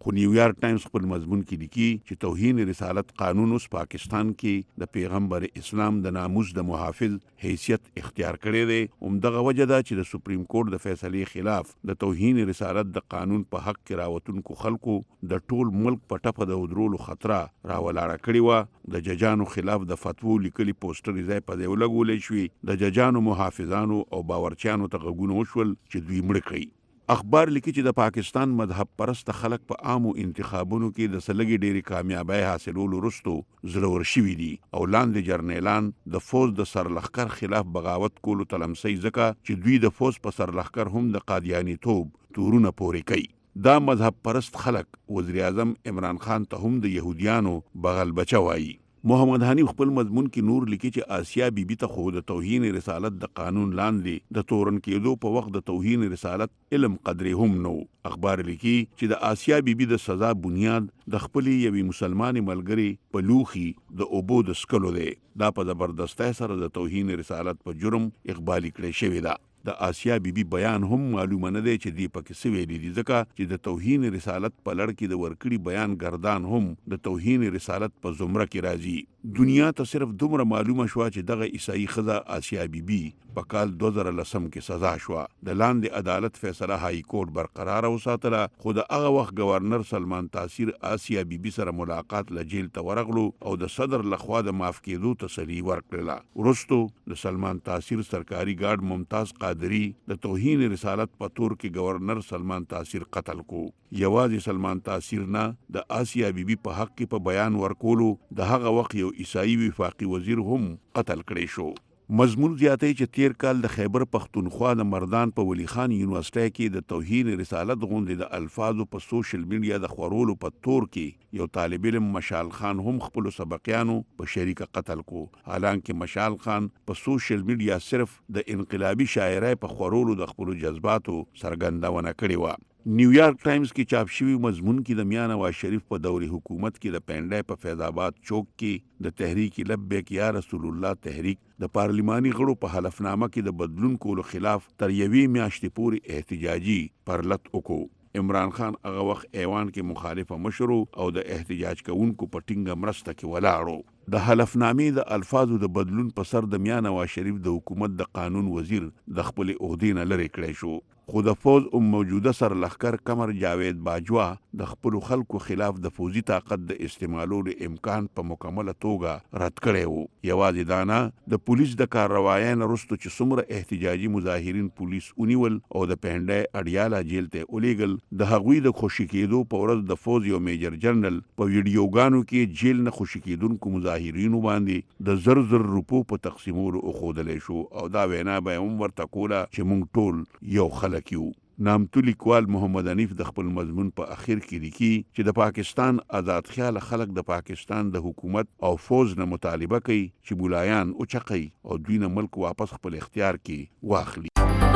S17: خو نیویارک ټایمز خپل مضمون کې لیکي چې توهین رسالت قانون اوس پاکستان کې د پیغمبر اسلام د ناموس د محافظ حیثیت اختیار کړی دی. همدغه وجه ده چې د سپریم کورټ د فیصلې خلاف د توهین رسالت د قانون په حق کې راوتونکو خلکو د ټول ملک په ټپه د ودرولو خطره راولاړه کړې وه. د ججانو خلاف د فتوو لیکلي پوسټر ځای په ځای ولګولی شوي. د ججانو محافظانو او باورچیانو ته غږونه وشول چې دوی مړه کړي. اخبار لیکي چې د پاکستان مذهب پرست خلک په عامو انتخابونو کې د سلګي ډېری کامیابی حاصلولو وروسته زړور شوي دي او لاندې جرنیلان د فوج د سرلښکر خلاف بغاوت کولو تلمسي ځکه چې دوی د فوج په سرلښکر هم د قادیانی توب تورونه پورې کوي. دا مذهب پرست خلک وزیر اعظم عمران خان ته هم د يهوديانو بغل بچا وایي. محمد حنیف خپل مضمون کې نور لیکي چې آسیا بیبي ته خو د توهین رسالت د قانون لاندې د تورن کېدو په وخت د توهین رسالت علم قدرې هم نو. اخبار لیکي چې د آسیا بیبي د سزا بنیاد د خپلې یوې مسلمانې ملګري په لوخي د اوبو د سکلو دی. دا په زبردستۍ سره د توهین رسالت په جرم اقبالي کړی شوی ده. د آسیا بیبي بیان هم معلومه نه دی چې دی پکې څه ویلي دي ځکه چې د توهین رسالت په لړ کې د ورکړي بیان ګردان هم د توهین رسالت په زمره کې راځي. دنیا ته صرف دومره معلومه شوه چې دغه عیسائی ښځه آسیا بیبي په کال دوه زره لسم کې سزا شوه. د لاندې عدالت فیصله های کورټ برقراره وساتله خو د هغه وخت گورنر سلمان تاثیر آسیا بیبي سره ملاقات له جیل ته ورغلو او د صدر لخوا د معاف کېدو تسلي ورکړله. وروسته د سلمان تاثیر سرکاري ګارډ ممتاز قادری د توهین رسالت په تور کې گورنر سلمان تاثیر قتل کو. یوازې سلمان تاثیر نه د آسیا بیبي په حق کې په بیان ورکولو د هغه وخت یو عیسائی وفاقي وزیر هم قتل کړی شو. مضمون زیاتی چې تیر کال د خیبر پختونخوا د مردان په ولی خان یونیورسيټي کې د توهین رسالت غونډې د الفاظو په سوشل میډیا د خورولو په تور کې یو طالب علم مشال خان هم خپل سبقیانو په شریکه قتل کو. حالانکه مشال خان په سوشل میډیا صرف د انقلابی شاعرۍ په خورولو د خپل جذباتو سرګندونه کړې و. نیویارک ټایمز کې چاپ شوی مضمون کې د میاں نواز شریف په دوري حکومت کې د پنډای په فیض آباد چوک کې د تحریک لبیک یا رسول الله تحریک د پارلیماني غړو په حلفنامه کې د بدلون کولو خلاف تر یوې میاشتې پورې احتجاجي پرلط وکړو. عمران خان هغه وخت ایوان کې مخالفه مشر او د احتجاج کوونکو په ټینګه مرسته کې ولاړو. د حلفنامې د الفاظو د بدلون په سر د میاں نواز شریف د حکومت د قانون وزیر د خپل عہدې نه لرې کړی شو. خو د فوج او موجوده سرلښکر قمر جاوید باجوا د خپل خلکو خلاف د فوزي طاقت د استعمالولو امکان په مکمله توګه رد کړی وو. یوازې دا نه د پولیس د کارروایۍ نه وروسته چې څومره احتجاجي مظاهرین پولیس ونیول او د پنډای اډیاله جیل ته ولېږل د هغوی د خوشي کېدو په ورځ د فوج یو میجر جنرال په ویډیوګانو کې جیل نه خوشي کېدونکو مظاهرینو باندې د زر زر روپو په تقسیمولو وښودلی شو او دا وینا به هم ورته کوله چې موږ ټول یو خلک یو. نامتو لیکوال محمد حنیف د خپل مضمون په اخر کې لیکي چې د پاکستان آزاد خیال خلک د پاکستان د حکومت او فوج نه مطالبه کوي چې بولایان اوچقي او دوی نه ملک واپس خپل اختیار کې واخلي.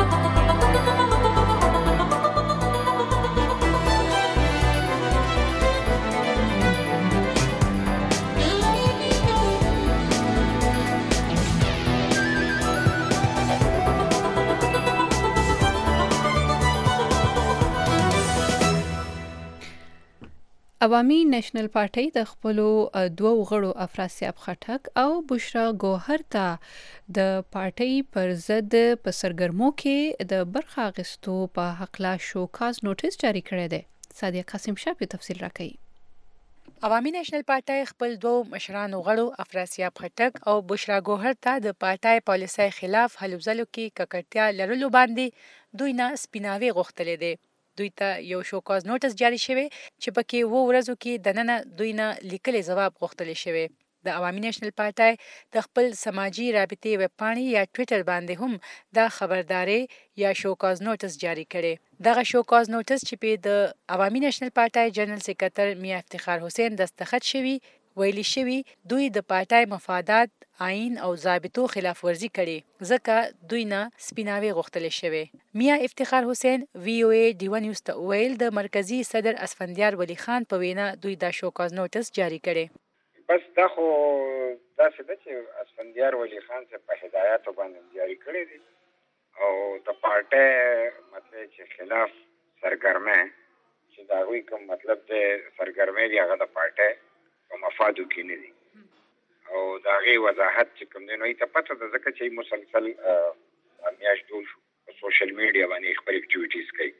S7: عوامي نېشنل پارټي د خپل دوه غړو افراسیاب خټک او بشرا ګوهر ته د پارټي پر ضد په سرګرمو کې د برخه اخیستو په حق لا شوکاز نوټیس جاری کړی دی. صادق قاسم شاه په تفصیل راکړي.
S18: عوامي نېشنل پارټي خپل دوه مشرانو غړو افراسیاب خټک او بشرا ګوهر ته د پارټي پالیسۍ خلاف هلو ځلو کې ککړتیا لرلو باندې دوی نه سپیناوي غوښتلې دي. دوی ته یو شوکاز نوټس جاری شوی چې پکې وو ورځو کې د نن دوی نه لیکلي ځواب غوښتل شوی. د عوامي نېشنل پارټي د خپل سماجی رابطې ویب پاڼې یا ټوئیټر باندې هم دا خبرداري یا شوکاز نوټس جاری کړي. دغه شوکاز نوټس چې په د عوامي نېشنل پارټي جنرال سکرټر میاں افتخار حسین دستخط شوی ویلي شوی دوی د پارټي مفادات آئین او ضابطو خلاف ورزي کړي ځکه دوی نه سپیناوي غوښتل شوی. میاں افتخار حسین وی او ای ډي ون نیوز ته ویل د مرکزی صدر اسفندیار ولی خان په وینا دوی دا شوکاز نوټس جاری کړي.
S19: بس دا خو داسې ده چې اسفندیار ولی خان څخه په هدایاتو باندې جاری کړي دي او د پارټي مطلب چې خلاف سرګرمه چې دا وی کوم مطلب د سرګرمۍ دی هغه د پارټي په مفادو کې نه دي او دا غي وضاحت چې کوم دی نو ته پته ده ځکه چې مسلسل میاش ډول شو په سوشل میډیا باندې خپل اکټیویټیز کوي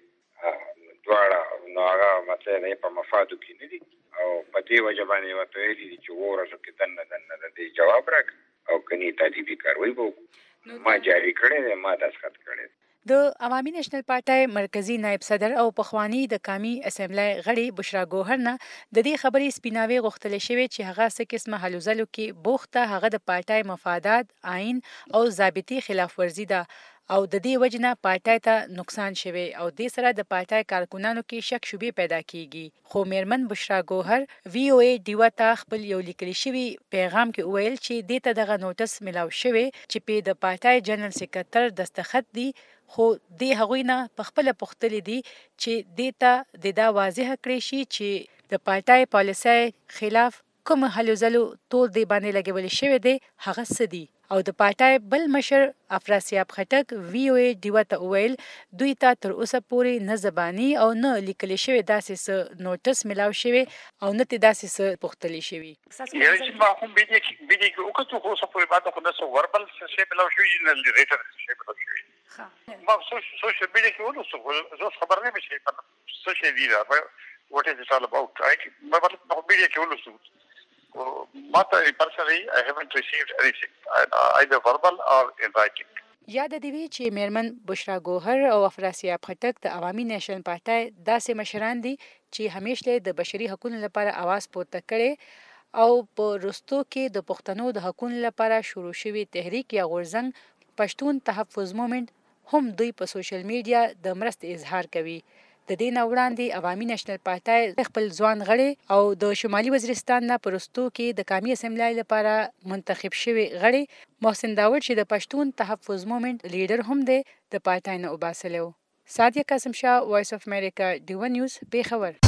S19: دواړه نو هغه مطلب یې په مفادو کې نه دي او په دې وجه باندې وته ویلي دي چې ورځو کې دنه دنه د دې جواب راک او کني تدبیري کاروي وو ما جاری کړی دی ما داسخط کړی
S18: د عوامي نېشنل پارټي مرکزی نائب صدر او پخوانی د قومي اسمبلی غړي بشرا ګوهر نه د دې خبرې سپیناوي غوښتل شوی چې هغه څه قسمه حلوزلو کې بوخته هغه د پارټي مفادات آئین او ضابطي خلاف ورزي ده او د دې وجنه پارټي ته نقصان شوی او د سره د پارټي کارکونانو کې شک شوبې پیدا کیږي خو میرمن بشرا ګوهر وی او ای دیوا ته خپل یو لیکل شوی پیغام کې ویل چې د ته دغه نوټس ملاو شوی چې په د پارټي جنرال سکرټر دستخط دی خو د هغوی نه په خپل پختلې دي چې دیتا د دا واضح کړی شي چې د پارټي پالیسۍ خلاف کوم حلوزلو تور دی باندې لګول شوی دی هغه سدي او د پارټي بل مشر افراسیاب خټک وی او ای دیوا ته ویل دوی ته تر اوسه پورې نه زبانی او نه لیکل شوی داسې نوټس ملاو شوی او نه داسې څه پختلی شوی
S20: یو چې ما هم بيدي بيدي او کته خو څه په باندې خو نه وربل څه ملاو شوی نه ریټر څه ملاو شوی ما سوشل میډیا کې ولوسته زه خبر نه مشي څه شي دی دا what is it all about right ما په میډیا کې ولوسته ما ته personally I haven't received anything either verbal or in writing
S18: یاد دی وی چې میرمن بشرا ګوهر او افراسیاب خټک د عوامي نېشنل پارټي داسې مشران دي چې همیشه د بشري حقوقو لپاره आवाज پورته کړي او په رستو کې د پښتنو د حقوقو لپاره شروع شوی تحریک یا غورزنګ پښتون تحفظ موومېنټ هم دوی په سوشل میډیا د مرستې اظهار کوي د دې نه وړاندې عوامي نېشنل پارټي خپل ځوان غړي او د شمالي وزیرستان نه پرستو کې د قومي اسمبلی لپاره منتخب شوی غړي محسن داوود چې د پښتون تحفظ موومېنټ لیډر هم دی د پارټي نه وباسلو سادیه قاسم شاه وایس اف امریکا ډیو نیوز پیښور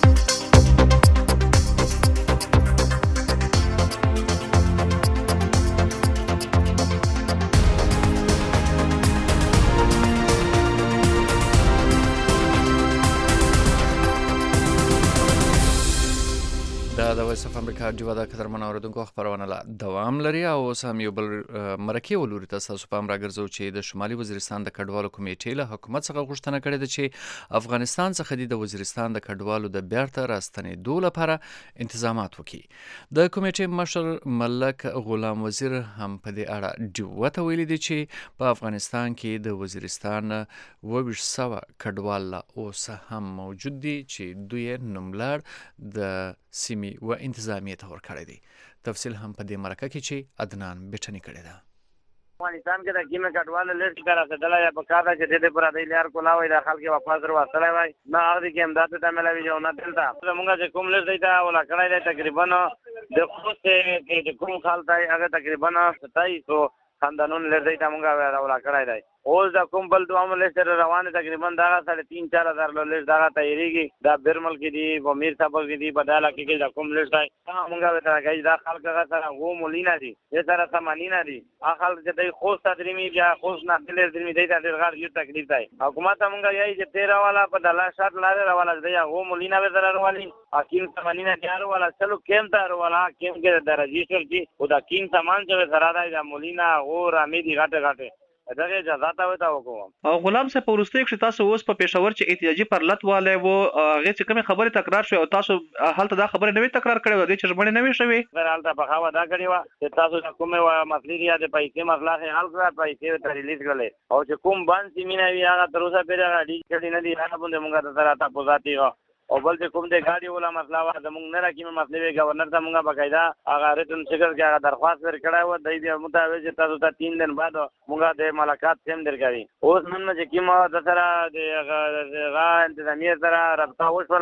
S2: د وایس اف امریکا ډیوا د قدرمن اوریدونکو خبرونه لا دوام لري او اوس هم یو بل مرکه ولوري تاسو په امر راګرځو چې د شمالي وزیرستان د کډوالو کمیټې له حکومت څخه غوښتنه کړې ده چې افغانستان څخه د وزیرستان د کډوالو د بیرته راستنېدو لپاره تنظیمات وکړي د کمیټې مشر ملک غلام وزیر هم په دې اړه ډیوا ته ویلي دي چې په افغانستان کې د وزیرستان وویش سوا کډوال لا اوس هم موجود دي چې دوی نوملړ د سیمې و انتظامیه ته ورکړی دی تفصیل هم په دې مرکه کې چې عدنان بټنی کړی ده
S21: افغانستان کې د کیمه کډوال لیست کرا سدلا یا په کار چې د دې پر د لار کولاوي د خلک واپس ور وصلای وای نه هغه کې امداد ته ملوي جو نه دلته زمونږ چې کوم لیست دی ولا کړای دی تقریبا د خو څه کې کوم خالتای هغه تقریبا ستایي سو خاندانون لري ته مونږه ولا کړای دی اوس د کوم بل دوه لیست روانه تقریبا دا ساڑھے تین چار هزار لیست دا تیاریږي دا برمل کې دی و میر صاحب کې دی بداله کې دا کوم لیست دی مونږه وته راځي دا خلک سره وو مولینا دي یې سره سمانینا دي اخل چې دای خو تدریمی بیا خو نه دلر درمی دی دا ډیر غار یو تکلیف دی حکومت مونږه یې چې تیرا والا په دلا شات لاره راواله دی وو مولینا به سره راوالي حکیم سمانینا دیار والا چلو کیم تر والا کیم کې درجیشل کی او دا کیم سامان چې سره دی دا مولینا او رامي دی غټه غټه دغه اجازه تا وته وکوم
S22: او غلام صاحب ورسته چې تاسو اوس په پېښور چې احتجاجي پرلط والے وو هغه چې کوم خبره تکرار شوی او تاسو حالت دا خبره نوې تکرار کړې و دي چې باندې نوې شوی
S21: حالت په خوا دا کړی و چې تاسو کومه مسلې یا د پیسې مسله حل کړه پیسې ته ریلیز کړل او چې کوم باندې سیمینه وی هغه تر اوسه پیدا غړي کړي نه دي هغه باندې موږ سره تاسو ذاتی او بل چې کوم د ګاډي ولا مسله وا زموږ نه راکې مسلې وی گورنر ته موږ بقاعده هغه ریټن سیګر کې هغه درخواست ورکړای و د دې مطابق چې تاسو ته تین دن بعد موږ د ملاقات سم درکړي اوس نن چې کوم د سره د هغه انتظامیه سره رابطه وشوله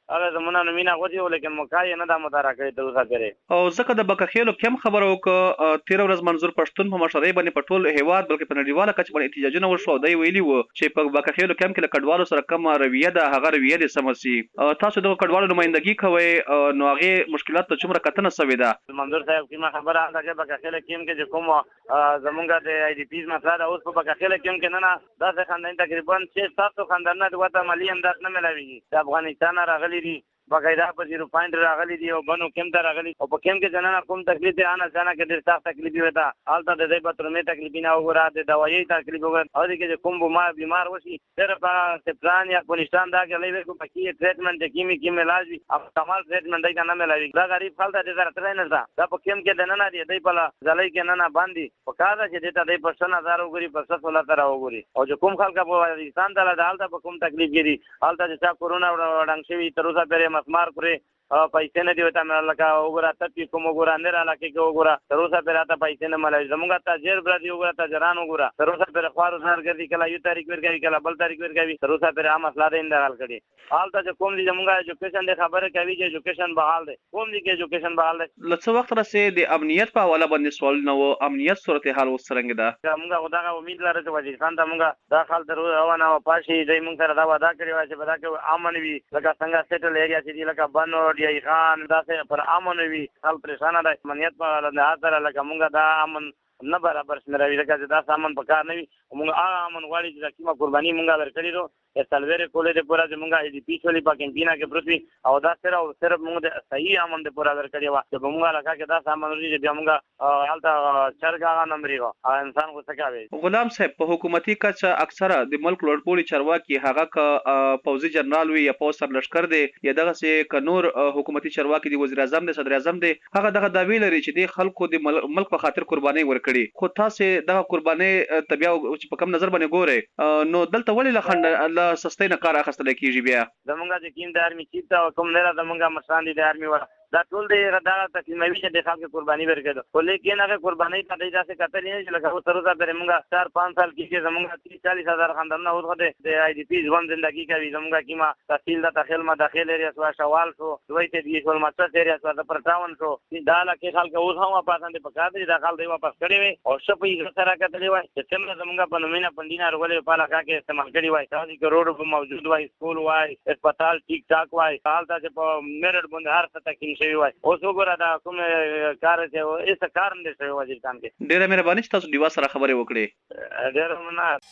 S21: هغه زمونه نو مینا غوډي ولیکن مکای نه دا مدارا کړی تر اوسه پرې
S22: او ځکه د بکخېلو کم خبرو ک تیر ورځ منظور پښتون په مشرۍ باندې په ټول هیواد بلکې په نړیواله کچه باندې احتجاجونه وشو دی ویلي وو چې په بکخېلو کم کې له کډوالو سره کم رویه ده هغه رویه دې سمسي تاسو د کډوالو نمائندګي کوي نو هغه مشکلات ته څومره کتنه سوي ده
S21: منظور صاحب کیما خبره ده چې بکخېلو کم کې چې کوم زمونږ د آی ډی پیز مسله ده اوس په بکخېلو کم کې نه نه دا خاندان تقریبا شش سات خاندانونه د وته مالی امداد نه ملوي د افغانستان راغلي دي باقاعده په زیرو پوینټ راغلي دي او بنو کم ته راغلي او په کم کې جنانه کوم تکلیف دی انا ځانه کې ډېر سخت تکلیف وتا حالت د دې په ترمه تکلیف نه وګوره د دوايي تکلیف وګوره او دې کې کوم بیمار بیمار وشي تر په سپلان یا افغانستان دا کې لوي کو پکې ټریټمنټ کیمی کیمی علاج او کمال ټریټمنټ دی نه ملوي دا غریب خلک د زړه تر نه دا په کم کې د نه دی دی په ځلای کې نه نه باندې په کاږه چې دې ته د پرسن هزار وګوري په ست ولا تر وګوري او چې کوم خلک په افغانستان ته د حالت په کوم تکلیف کې حالت چې کورونا وړاندې شوی تر اوسه پرې مسمار کړی پیسې نه دی وته مې لکه وګوره ته کوم وګوره نه را لکه کې وګوره تر اوسه پر راته پیسې نه ملوي زموږ ته جیر بر دی وګوره ته جران وګوره تر اوسه پر خوارو سر ګرځي کله یو تاریخ ورګوي کله بل تاریخ ورګوي تر اوسه پر عام مسله ده انتقال کړي حال ته کوم دی زموږ ایجوکیشن د خبره کوي چې ایجوکیشن بحال دی کوم دی کې ایجوکیشن بحال دی
S22: لڅ وخت راسه د امنیت په حواله باندې سوال نه و امنیت صورتحال وسرنګ ده
S21: موږ خدای امید لرو چې وزیرستان ته موږ داخل درو روانه او پاشي د موږ سره دا وعده کړی و چې بدا کې امن وي لکه څنګه سیټل ایریا چې لکه بنو دی خان پر امن وي خل پریشان ده امنیت په اړه سره لکه مونږ دا امن نه برابر سمروي لکه دا سامان په کار نه وي مونږ هغه امن غواړي چې کیمه قرباني مونږ ورکړي نو سلویره کولې د پورا د مونږه ای ډی پی شولې په کمپینا کې پروتي او دا سره او صرف مونږ د صحیح امن د پورا ورکړي وا چې مونږه لکه کې دا سامان لري چې مونږه حالت چرګا نمبرې او انسان کو سکاوي
S22: غلام صاحب په حکومتي کچه اکثره د ملک لوړپوړي چارواکي هغه ک پوزي جنرال وي یا پوز سر لشکر دی یا دغه سي ک نور حکومتي چارواکي دی وزیر اعظم دی صدر اعظم دی هغه دغه داوی لري چې د خلکو د ملک په خاطر قرباني ورکړي خو تاسو دغه قرباني طبيعه په کم نظر باندې ګوره نو دلته ولې لخند الله سستینه کار اخستل کیږي بیا
S21: زمونږ چې کیم د ارمي چیف ته کوم نه زمونږ مشران دي د ارمي ور دا ټول د ردا تکلیموي چې د خلکو قرباني ورکړي خو لیکن هغه قرباني ته د ځاسه کتل نه چې لکه تر اوسه پرې موږ چار پنځه سال کې زمونږ تیس چالیس هزار خاندانونه ورغه د آی ډی پی ځوان ژوندۍ کوي زمونږ کیما تحصیل د داخل ما داخل ایریا سوا شوال شو دوی ته دی ټول ماستر ایریا سوا د پرتاون شو دا لکه خلک اوس هم پاتان دي پکا دي د خلک دی واپس کړي وي او شپې سره کتلې وای چې څنګه زمونږ په نومینه پندینا ورغلې په لکه کې استعمال کړي وای تاسو کروڑ په موجود وای سکول وای هسپتال ټیک ټاک وای حالت چې په میرټ باندې هر څه تکین شوی وای اوس ګوره دا کوم کار چې ایس کار نه شوی وزیرستان کې
S22: ډیره مهرباني چې تاسو دیوا سره خبرې وکړې
S21: ډیره مننه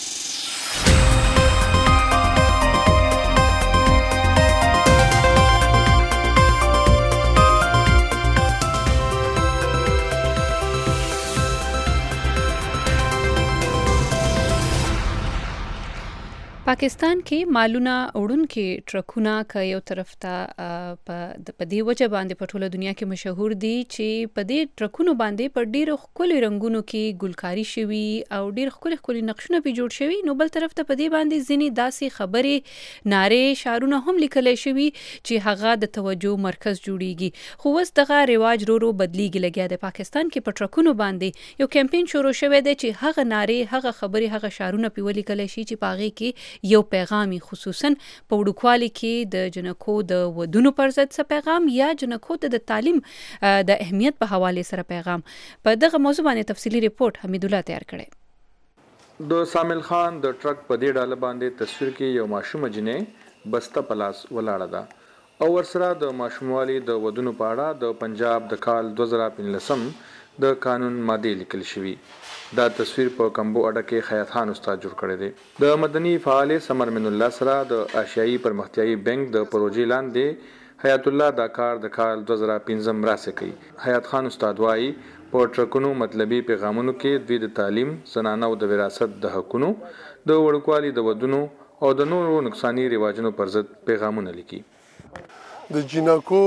S7: پاکستان کې مالونه وړونکي ټرکونه ک یو طرف ته په دې وجه باندې په ټوله دنیا کې مشهور دي چې په دې ټرکونو باندې په ډیرو ښکلي رنګونو کې ګلکاري شوي او ډیر ښکلي ښکلي نقشونه په جوړ شوي نو بل طرف ته په دې باندې ځینې داسې خبرې نارې شعارونه هم لیکل شوي چې هغه د توجه مرکز جوړیږي خو اوس دغه رواج رو رو بدلیږي لګیا د پاکستان کې په ټرکونو باندې یو کمپین شروع شوی دی چې هغه نارې هغه خبرې هغه شعارونه په ولیکل شي چې پاغي کې یو پیغامي خصوصا په وډکوالي کې د جنکو د ودونو پر ضد څه پیغام یا جنکو ته د تعلیم د اهمیت په حواله سره پیغام په دغه موضوع باندې تفصیلی ریپورت حمید الله تیار کړی
S4: د سامل خان د ټرک په دې ډاله باندې تصویر کې یو ماشوم جنې بسته پلاس ولاړه ده او ورسره د ماشوموالي د ودونو په اړه د پنجاب د کال دوه زره پنځلسم د قانون ماده لیکل شوی دا تصویر په کمبو اډه کې خیاط خان استاد جوړ کړی دی د مدني فعال سمر من الله سره د آسیایي پرمختیایي بانک د پروژې لاندې حیات الله دا کار د کال دوه زره پنځم راسه کوي حیات خان استاد وايي په ټرکونو مطلبي پیغامونو کې دوی د تعلیم زنانه او د وراثت د حقونو د وړوکوالي د ودونو او د نورو نقصانی رواجونو پر ضد پیغامونه لیکي
S5: د جنکو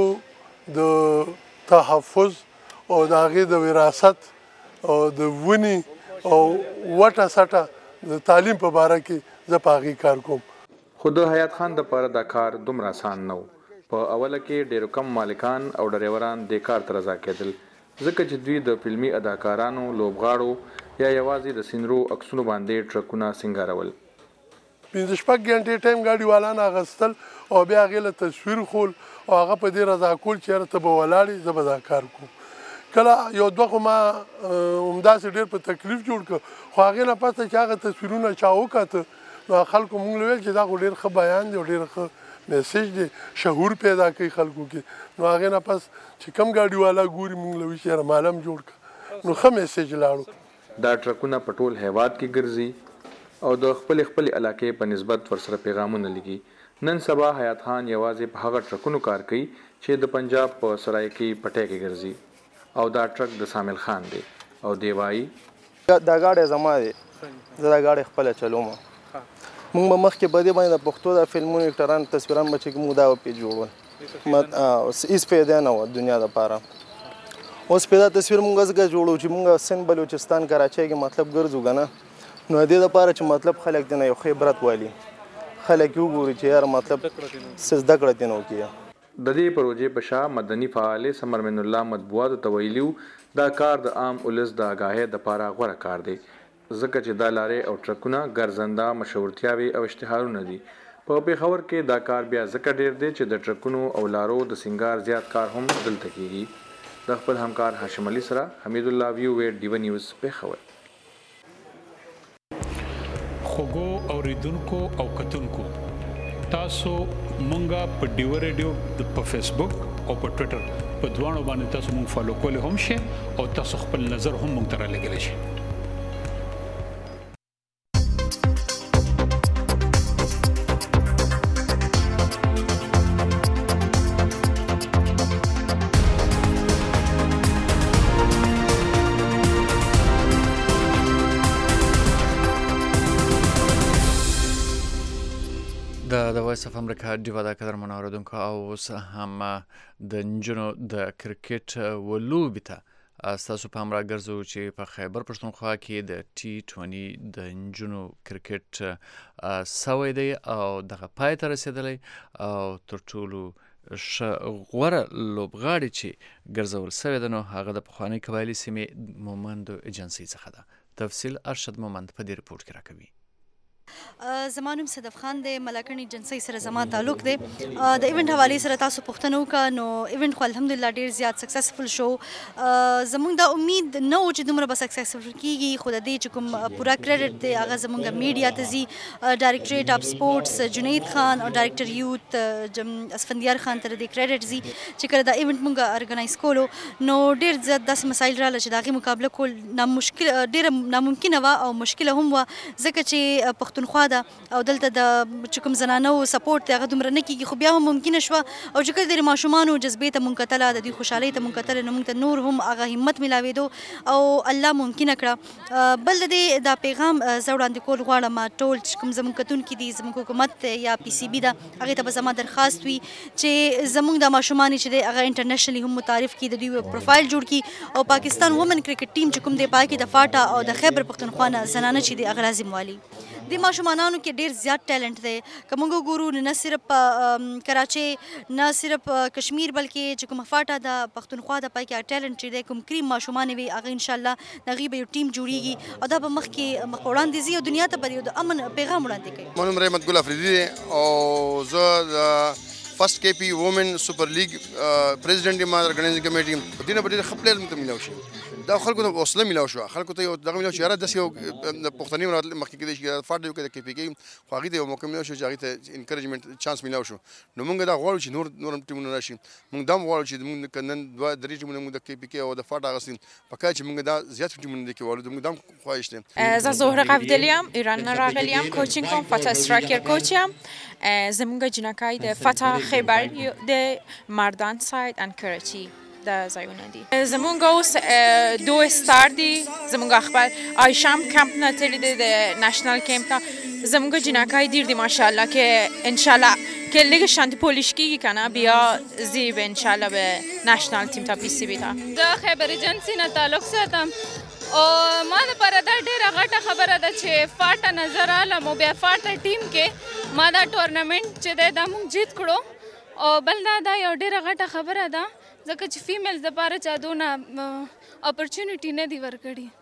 S5: د تحفظ او د هغې د وراثت او د ونی او وټه سټه د تعلیم په باره کې زه په هغې کار کوم
S4: خو د حیات خان دپاره دا کار دومره اسان نه و په اوله کې ډېرو کم مالکان او ډریوران دې کار ته رضا کېدل ځکه چې دوی د فلمي اداکارانو لوبغاړو یا یوازې د سینرو عکسونو باندې ټرکونه سینګارول
S5: پنځه شپږ غنټې ټایم ګاډي والا نه اخیستل او بیا هغې له تصویر خول او هغه په دې رضا کول چې یاره ته به ولاړې زه به دا کار کوم. کله یو دوه خو ما همداسې ډېر په تکلیف جوړ کړ خو هغې نه پسته چې هغه تصویرونه چا وکاته نو خلکو مونږ ویل چې دا خو ډېر ښه بیان دی او ډېر ښه میسیج دی شعور پیدا کوي خلکو کې نو هغې نه پس چې کم ګاډي والا ګوري مونږ له وي چې یاره معلم جوړ کړه نو ښه میسیج لاړو.
S4: دا ټرکونه په ټول هیواد کې ګرځي او د خپل خپل علاقې په نسبت ورسره پیغامونه لګي. نن سبا حیات خان یوازې په هغه ټرکونو کار کوي چې د پنجاب په سرایکي پټۍ کې ګرځي او دا ټرک د سامل خان دی او دی وایي
S6: دا گاډی زما دی زه دا گاډی خپله چلوم. موږ به مخکې په دې باندې د پښتو د فلمونو اکټران تصویران به چې موږ دا وپې جوړول هېڅ پیدا نه وه دنیا دپاره. اوس پیدا تصویر موږ ځکه جوړو چې موږ سند بلوچستان کراچۍ کې مطلب ګرځو که نه نو دې دپاره چې مطلب خلک دې نه یو ښه عبرت والي خلک یې وګوري چې یاره مطلب څه زده کړه دې نه وکړي.
S4: د دې پروژې په شا مدني فعال سمر من الله مطبوعاتو ته ویلي دا کار د عام ولس د آګاهۍ دپاره غوره کار دی ځکه چې دا لارې او ټرکونه ګرځنده مشهورتیاوې او اشتهارونه دي. په پېښور کې دا کار بیا ځکه ډېر دی چې د ټرکونو او لارو د سینګار زیات کار هم دلته کېږي. د خپل همکار هاشم علي سره حمید الله ویو ویډ ډیوه نیوز پېښور.
S8: خوګو اوریدونکو او کتونکو تاسو مونږه په ډیو ریډیو په فیسبوک او په ټوئیټر په دوانو باندې تاسو مونږ فالو کولی هم شئ او تاسو خپل نظر هم مونږ ته رالیږلی شئ.
S2: د وایس اف امریکا ډیوه د قدرمنو اوریدونکو او اوس هم د نجونو د کرکټ ولوبې ته ستاسو پام راګرځو چې په خیبر پښتونخوا کې د ټي ټوینټي د نجونو کرکټ سوی دی او دغه پای ته رسېدلی او تر ټولو ښه غوره لوبغاړې چې ګرځول سوې ده نو هغه د پخوانۍ قبایلي سیمې مومندو ایجنسۍ څخه ده. تفصیل ارشد مومند په دې رپورټ کې راکوي.
S23: زما نوم صدف خان دی ملکن ایجنسۍ سره زما تعلق دی. د ایونټ حوالې سره تاسو پوښتنه وکړه نو ایونټ خو الحمدلله ډېر زیات سکسسفل شو. زموږ دا امید نه و چې دومره به سکسسفل کېږي خو د دې چې کوم پوره کریډټ دی هغه زموږ میډیا ته ځي. ډایرکټریټ اف سپورټس جنید خان او ډایرکټر یوت اسفندیار خان ته د دې کریډټ ځي چې کله دا ایونټ موږ ارګنایز کولو نو ډېر زیات داسې مسایل راغله چې د هغې مقابله کول نامشکل ډېره ناممکنه وه او مشکله هم وه ځکه چې پښتونخوا ده او دلته د چې کوم زنانو سپورټ دی هغه دومره نه کېږي خو بیا هم ممکنه شوه او چې کله د ماشومانو جذبې ته مونږ کتله د دوی خوشحالۍ ته مونږ کتله نو مونږ ته نور هم هغه همت میلاوېدو او الله ممکنه کړه. بل د دې دا پیغام زه وړاندې کول غواړم ټول چې کوم زموږ کتونکي دي زموږ حکومت یا پی سی بي ده هغې ته به زما درخواست وي چې زموږ د ماشومانې چې دی هغه انټرنیشنلي هم متعارف کړي د دوی پروفایل جوړ کړي او پاکستان وومن کرکټ ټیم چې کوم دی په هغې کې د فاټا او د خیبر پښتونخوا نه زنانه چې دی هغه لازم والي. د ماشومانانو کې ډېر زیات ټیلنټ دی که موږ وګورو نه صرف کراچۍ نه صرف کشمیر بلکې چې کومه فاټا د پښتونخوا د پای کې ټیلنټ چې دی کوم کریم ماشومان وي هغه انشاءالله د هغې به یو ټیم جوړیږي او دا به مخکې مخ وړاندې ځي او دنیا ته به یو د امن پیغام وړاندې کوي.
S24: ما نوم رحمت ګل افریدي دی او زه د فرست کے پی وومن سپر لیگ پریزیډنټ یم ارګنایزینګ کمیټي دینه په ډېر ښه پلیئر موږ ته میلاو شي دا خلکو ته حوصله میلاو شوه خلکو ته یو دغه میلاو شي یاره داسې یو پښتني مخکې کېدی شي فاټ یو کې د کې پي کې خو هغې ته یو موقع میلاو شو چې هغې ته انکریجمنټ چانس میلاو شو نو موږ دا غواړو چې نور نور هم ټیمونه راشي موږ دا هم غواړو چې موږ که نن دوه درې ټیمونه موږ د کې پي کې او د فاټ اخیستي پکار چې موږ دا زیات ټیمونه دې کې والو موږ دا هم خواهش دی.
S25: زه زهره قفدلی ام ایران نه راغلی یم کوچینګ کوم فاټا استراکر کوچ یم زموږ جنکای د فاټا خیبر د مردان ساید ان کراچي د ځایونه دي. زمونږ اوس دو استار دي زمونږ خپل آیشام کمپ نه تللی دی د نشنل کمپ ته زمونږ جنکای ډېر دي ماشاءالله که انشاءالله که لږ شانتې پولیش کېږي که نه بیا زی به انشاءالله به نشنل تیم ته پی سی بي ته.
S26: زه خیبر ایجنسي نه تعلق ساتم او ما دپاره دا ډېره غټه خبره ده چې فاټه نظر علم او بیا فاټه ټیم کې ما دا ټورنمنټ چې دی دا موږ جیت کړو او بل دا دا یو ډېره غټه خبره ده ځکه چې فیمیلز دپاره چا دونه اپرچونیټي نه دي ورکړي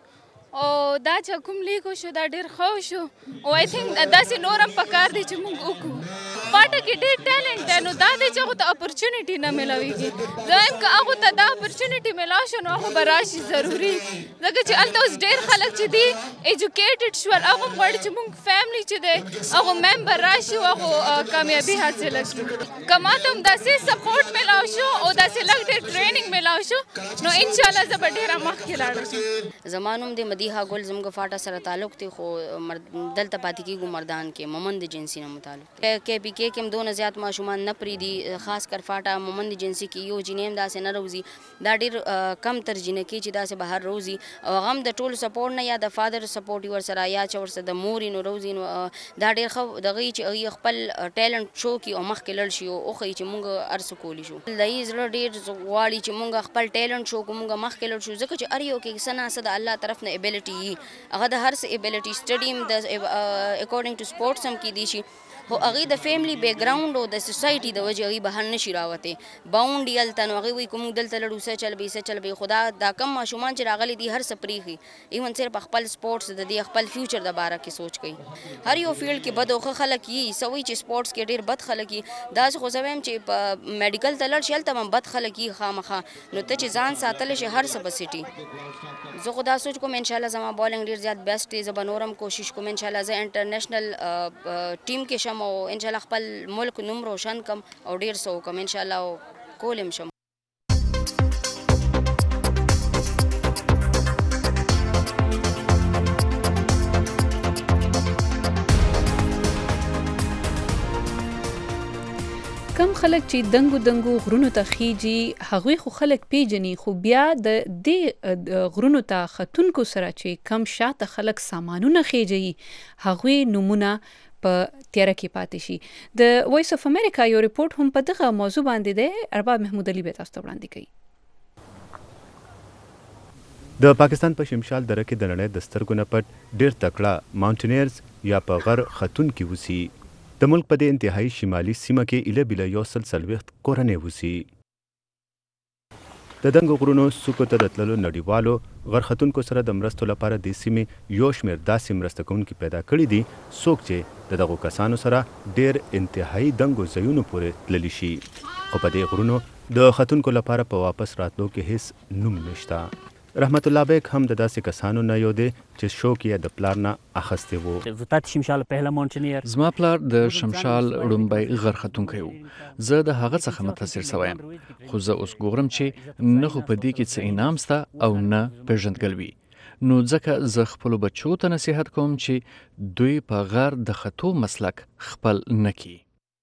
S26: او دا چې کوم لیکو شو دا ډېر ښه شو او آی تھنک داسې نور هم پکار دی چې موږ وکړو. پاټه کې ډېر ټیلنټ دی نو دا دی چې هغو ته اپرچونیټي نه میلاویږي. دویم که هغو ته دا اپرچونیټي میلاو شو نو هغه به راشي ضروري، ځکه چې هلته اوس ډېر خلک چې دي ایجوکیټډ شول، هغه هم غواړي چې موږ فیملی چې دی هغو ممبر راشي او هغو کامیابي حاصله کړي. که ما ته هم داسې سپورټ میلاو شو او داسې لږ ډېر ټریننګ میلاو شو نو انشاءالله زه به ډېره مخکې لاړه شم.
S3: زما نوم دی مدیحه ګل، زموږ فاټه سره تعلق دی خو دلته پاتې کېږو مردان کې مومند جنسي نه متعلق. کې پي کې کې هم دونه زیات ماشومان نه پرېږدي، خاص کر فاټه مومند جنسي کې یو جینۍ هم داسې نه روزي. دا ډېر کم تر جینکې چې داسې بهر روزي او هغه هم د ټولو سپورټ نه یا د فادر سپورټ یې ورسره یا چې ورسره د مورې نو روزي نو دا ډېر ښه دغه چې هغوی خپل ټیلنټ شو کړي او مخکې لاړ شي او وښیي چې مونږ هر څه کولی شو. د هغې زړه ډېر غواړي چې مونږ خپل ټیلنټ شو کړو، مونږ مخکې لاړ شو، ځکه چې هر یو کې څه نه څه د الله طرف نه ابیلیټي وي، هغه د هر څه ابیلیټي سټډي هم د اکارډنګ ټو سپورټس هم کیدی شي، خو هغې د فیملی بیک ګراؤنډ او د سوسایټي د وجې هغې بهر نه شي راوتی. باونډ یې هلته نو هغې وایي که موږ دلته لړو څه چل به څه چل به، خو دا دا کم ماشومان چې راغلي دي هر څه پرېښي، ایون صرف خپل سپورټس د دې خپل فیوچر د باره کې سوچ کوي. هر یو فیلډ کې بد او ښه خلک یي، څه وایي چې سپورټس کې ډېر بد خلک یي، داسې خو زه وایم چې په میډیکل ته لاړ شي هلته هم بد خلک یي خامخا، نو ته چې ځان ساتلی شي هر څه به سټي. زه خو دا سوچ کوم انشاءالله زما بالنګ ډېر زیات بیسټ دی، زه به نور هم کوشش کوم انشاءالله زه انټرنیشنل ټیم کې شم او انشاءالله خپل ملک نوم روشن کم او ډیر څه وکم انشاءالله او کولم شم.
S7: کم خلک چې دنګو دنګو غرونو ته خیږي هغوی خو خلک پیژني، خو بیا د دې غرونو ته ختونکو سره چې کم شاته خلک سامانونه خیږي هغوی نومونه په تیاره کې پاتې شي. د وایس اف امریکا یو ریپورت هم په دغه موضوع باندې دی، ارباب محمود علي به تاسو ته وړاندې کوي.
S9: د پاکستان په شمشال دره کې د نړۍ د سترګو نه پټ ډېر تکړه ماونټینیرز یا په غر ختونکي اوسي. د ملک په دې انتهایی شمالي سیمه کې ایله بیله یو سل څلوېښت کورنۍ اوسي. د دنګو غرونو څوکو ته د تللو نړیوالو غرختونکو سره د مرستو لپاره د سیمې یو شمېر داسې مرسته کوونکي پیدا کړي دي څوک چې د دغو کسانو سره ډېر انتهایی دنګو ځایونو پورې تللی شي، خو په دې غرونو د ختونکو لپاره په واپس راتلو کې هیڅ نوم نشته. رحمت الله بیگ هم د داسې کسانو نه یو دی چې شوق یې د پلار نه اخیستی و.
S2: زما پلار د شمشال ړومبی غر ختونکی و، زه د هغه څخه متاثر سوی یم، خو زه اوس ګورم چې نه خو په دې کې څه انعام سته او نه پیژندګل وي، نو ځکه زه خپلو بچو ته نصیحت کوم چې دوی په غر د ختو مسلک خپل نه کړي.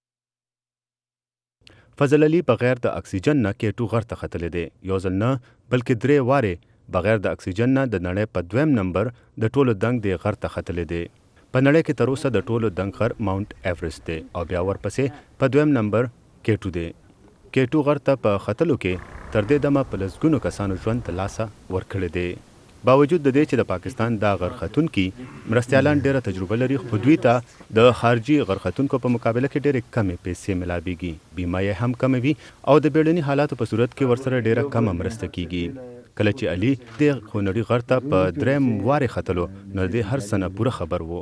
S9: فضل علي بغیر د اکسیجن نه کیټو غر ته ختلی دی، یو ځل نه بلکې درې وارې بغیر د اکسیجن نه د نړۍ په دویم نمبر د ټولو دنګ دی غر ته ختلی دی. په نړۍ کې تر اوسه د ټولو دنګ غر ماونټ ایورسټ دی او بیا ورپسې په دویم نمبر کیټو دی. کیټو غر ته په ختلو کې تر دې دمه په لسګونو کسانو ژوند د لاسه ورکړی دی. باوجود د دې چې د پاکستان دا غر ختونکي مرستیالان ډیره تجربه لري، خو دوی ته د خارجي غر ختونکو په مقابله کې ډیرې کمې پیسې ملابیږي، بیمه یې هم کمه وي او د بیړني حالاتو په صورت کې ورسره ډیره کمه مرسته کیږي. کله چې علي د خونړي غر ته په دریم وارې ختلو نو د هر څه نه پوره خبر و.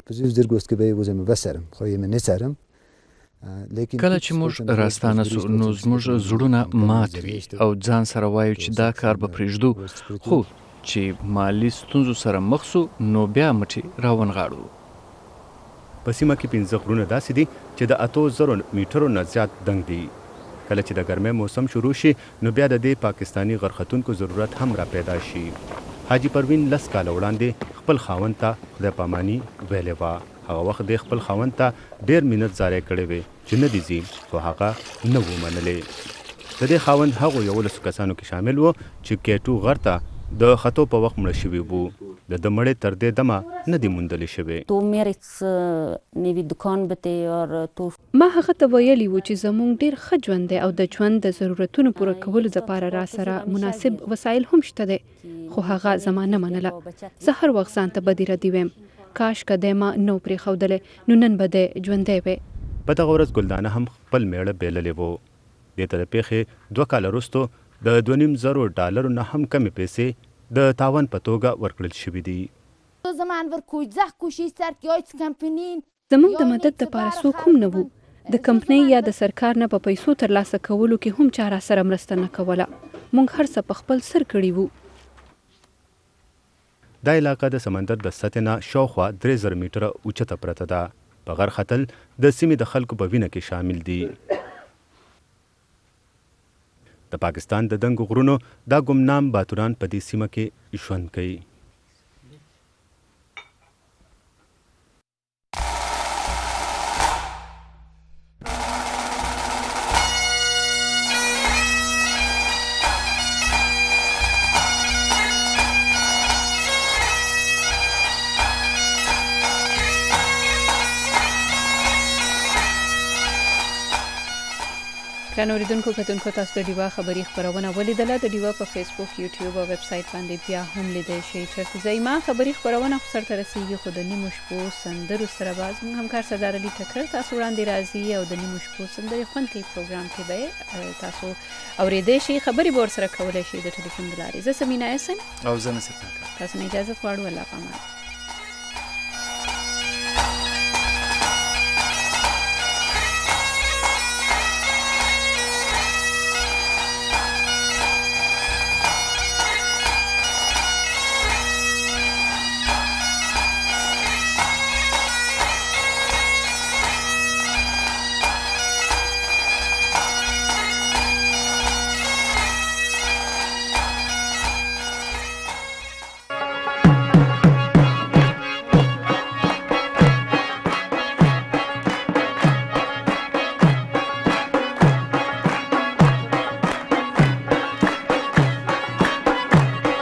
S2: کله چې موږ راستانه سو نو زموږ زړونه مات وي او ځان سره وایو چې دا کار به پرېږدو، خو چې مالی ستونزو سره مخ سو نو بیا مټې راونغاړو.
S9: په سیمه کې پنځه غرونه داسې دي چې د اتو زرو میټرو نه زیات دنګ دي. کله چې د ګرمۍ موسم شروع شي نو بیا د دې پاکستاني غرختونکو ضرورت هم را پیدا شي. حاجی پروین لس کاله وړاندې خپل خاوند ته خدای پاماني ویلې وه. هغه وخت د خپل خاوند ته ډېر منت زاری کړی وی چې نه دي ځي، خو هغه نه و منلی. د دې خاوند هغو یولسو کسانو کې شامل و چې کیټو غر ته د خطو په وخت مړه شوي وو. د ده مړې تر دې دمه نه دي موندلې
S7: شوې. ما هغه ته ویلي و چې زموږ ډېر ښه ژوند دی او د ژوند د ضرورتونو پوره کولو لپاره را سره مناسب وسایل هم شته دی، خو هغه زما نه منله. زه هر وخت ځان ته بدې ردې ویم، کاش که دی ما نه و پرېښودلی نو نن به دی ژوندی وی.
S9: په دغه ورځ ګلدانه هم خپل میړه بیللی و. دې ته د پېښې دوه کاله وروستو د دوه نیم زرو ډالرو نه هم کمې پیسې د تاوان په توګه ورکړل شوي دي.
S7: زموږ د مدد دپاره څوک هم نه وو. د کمپنۍ یا د سرکار نه په پیسو ترلاسه کولو کې هم چا راسره مرسته نه کوله. موږ هر څه په خپل سر کړي وو.
S9: دا علاقه د سمندر د سطح نه شاوخوا درې زره میټره اوچته پرته ده. په غر ختل د سیمې د خلکو په وینه کې شامل دي. د پاکستان د دنګو غرونو دا ګمنام باتوران په دې سیمه کې ژوند کوي.
S7: ګرانو اوریدونکو کتونکو تاسو د ډیوا خبري خبرونه ولیدله. د ډیوا په فیسبوک، یوټیوب او ویب سټ باندې بیا هم لیدای شئ. چېرته ځئ ما خبري خبرونه خو سرته رسیږي، خو د نیمو شپو سندرو سره به زموږ همکار سردار علي ټکر تاسو وړاندې راځي او د نیمو شپو سندرې خوند کوي پروګرام کې به تاسو اورېدی شئ. خبرې به ورسره کولی شئ د ټلیفون د لارې. زه سمینا احسن
S2: او زه نصیر کاکا.
S7: تاسو نه اجازه غواړو. الله پامان.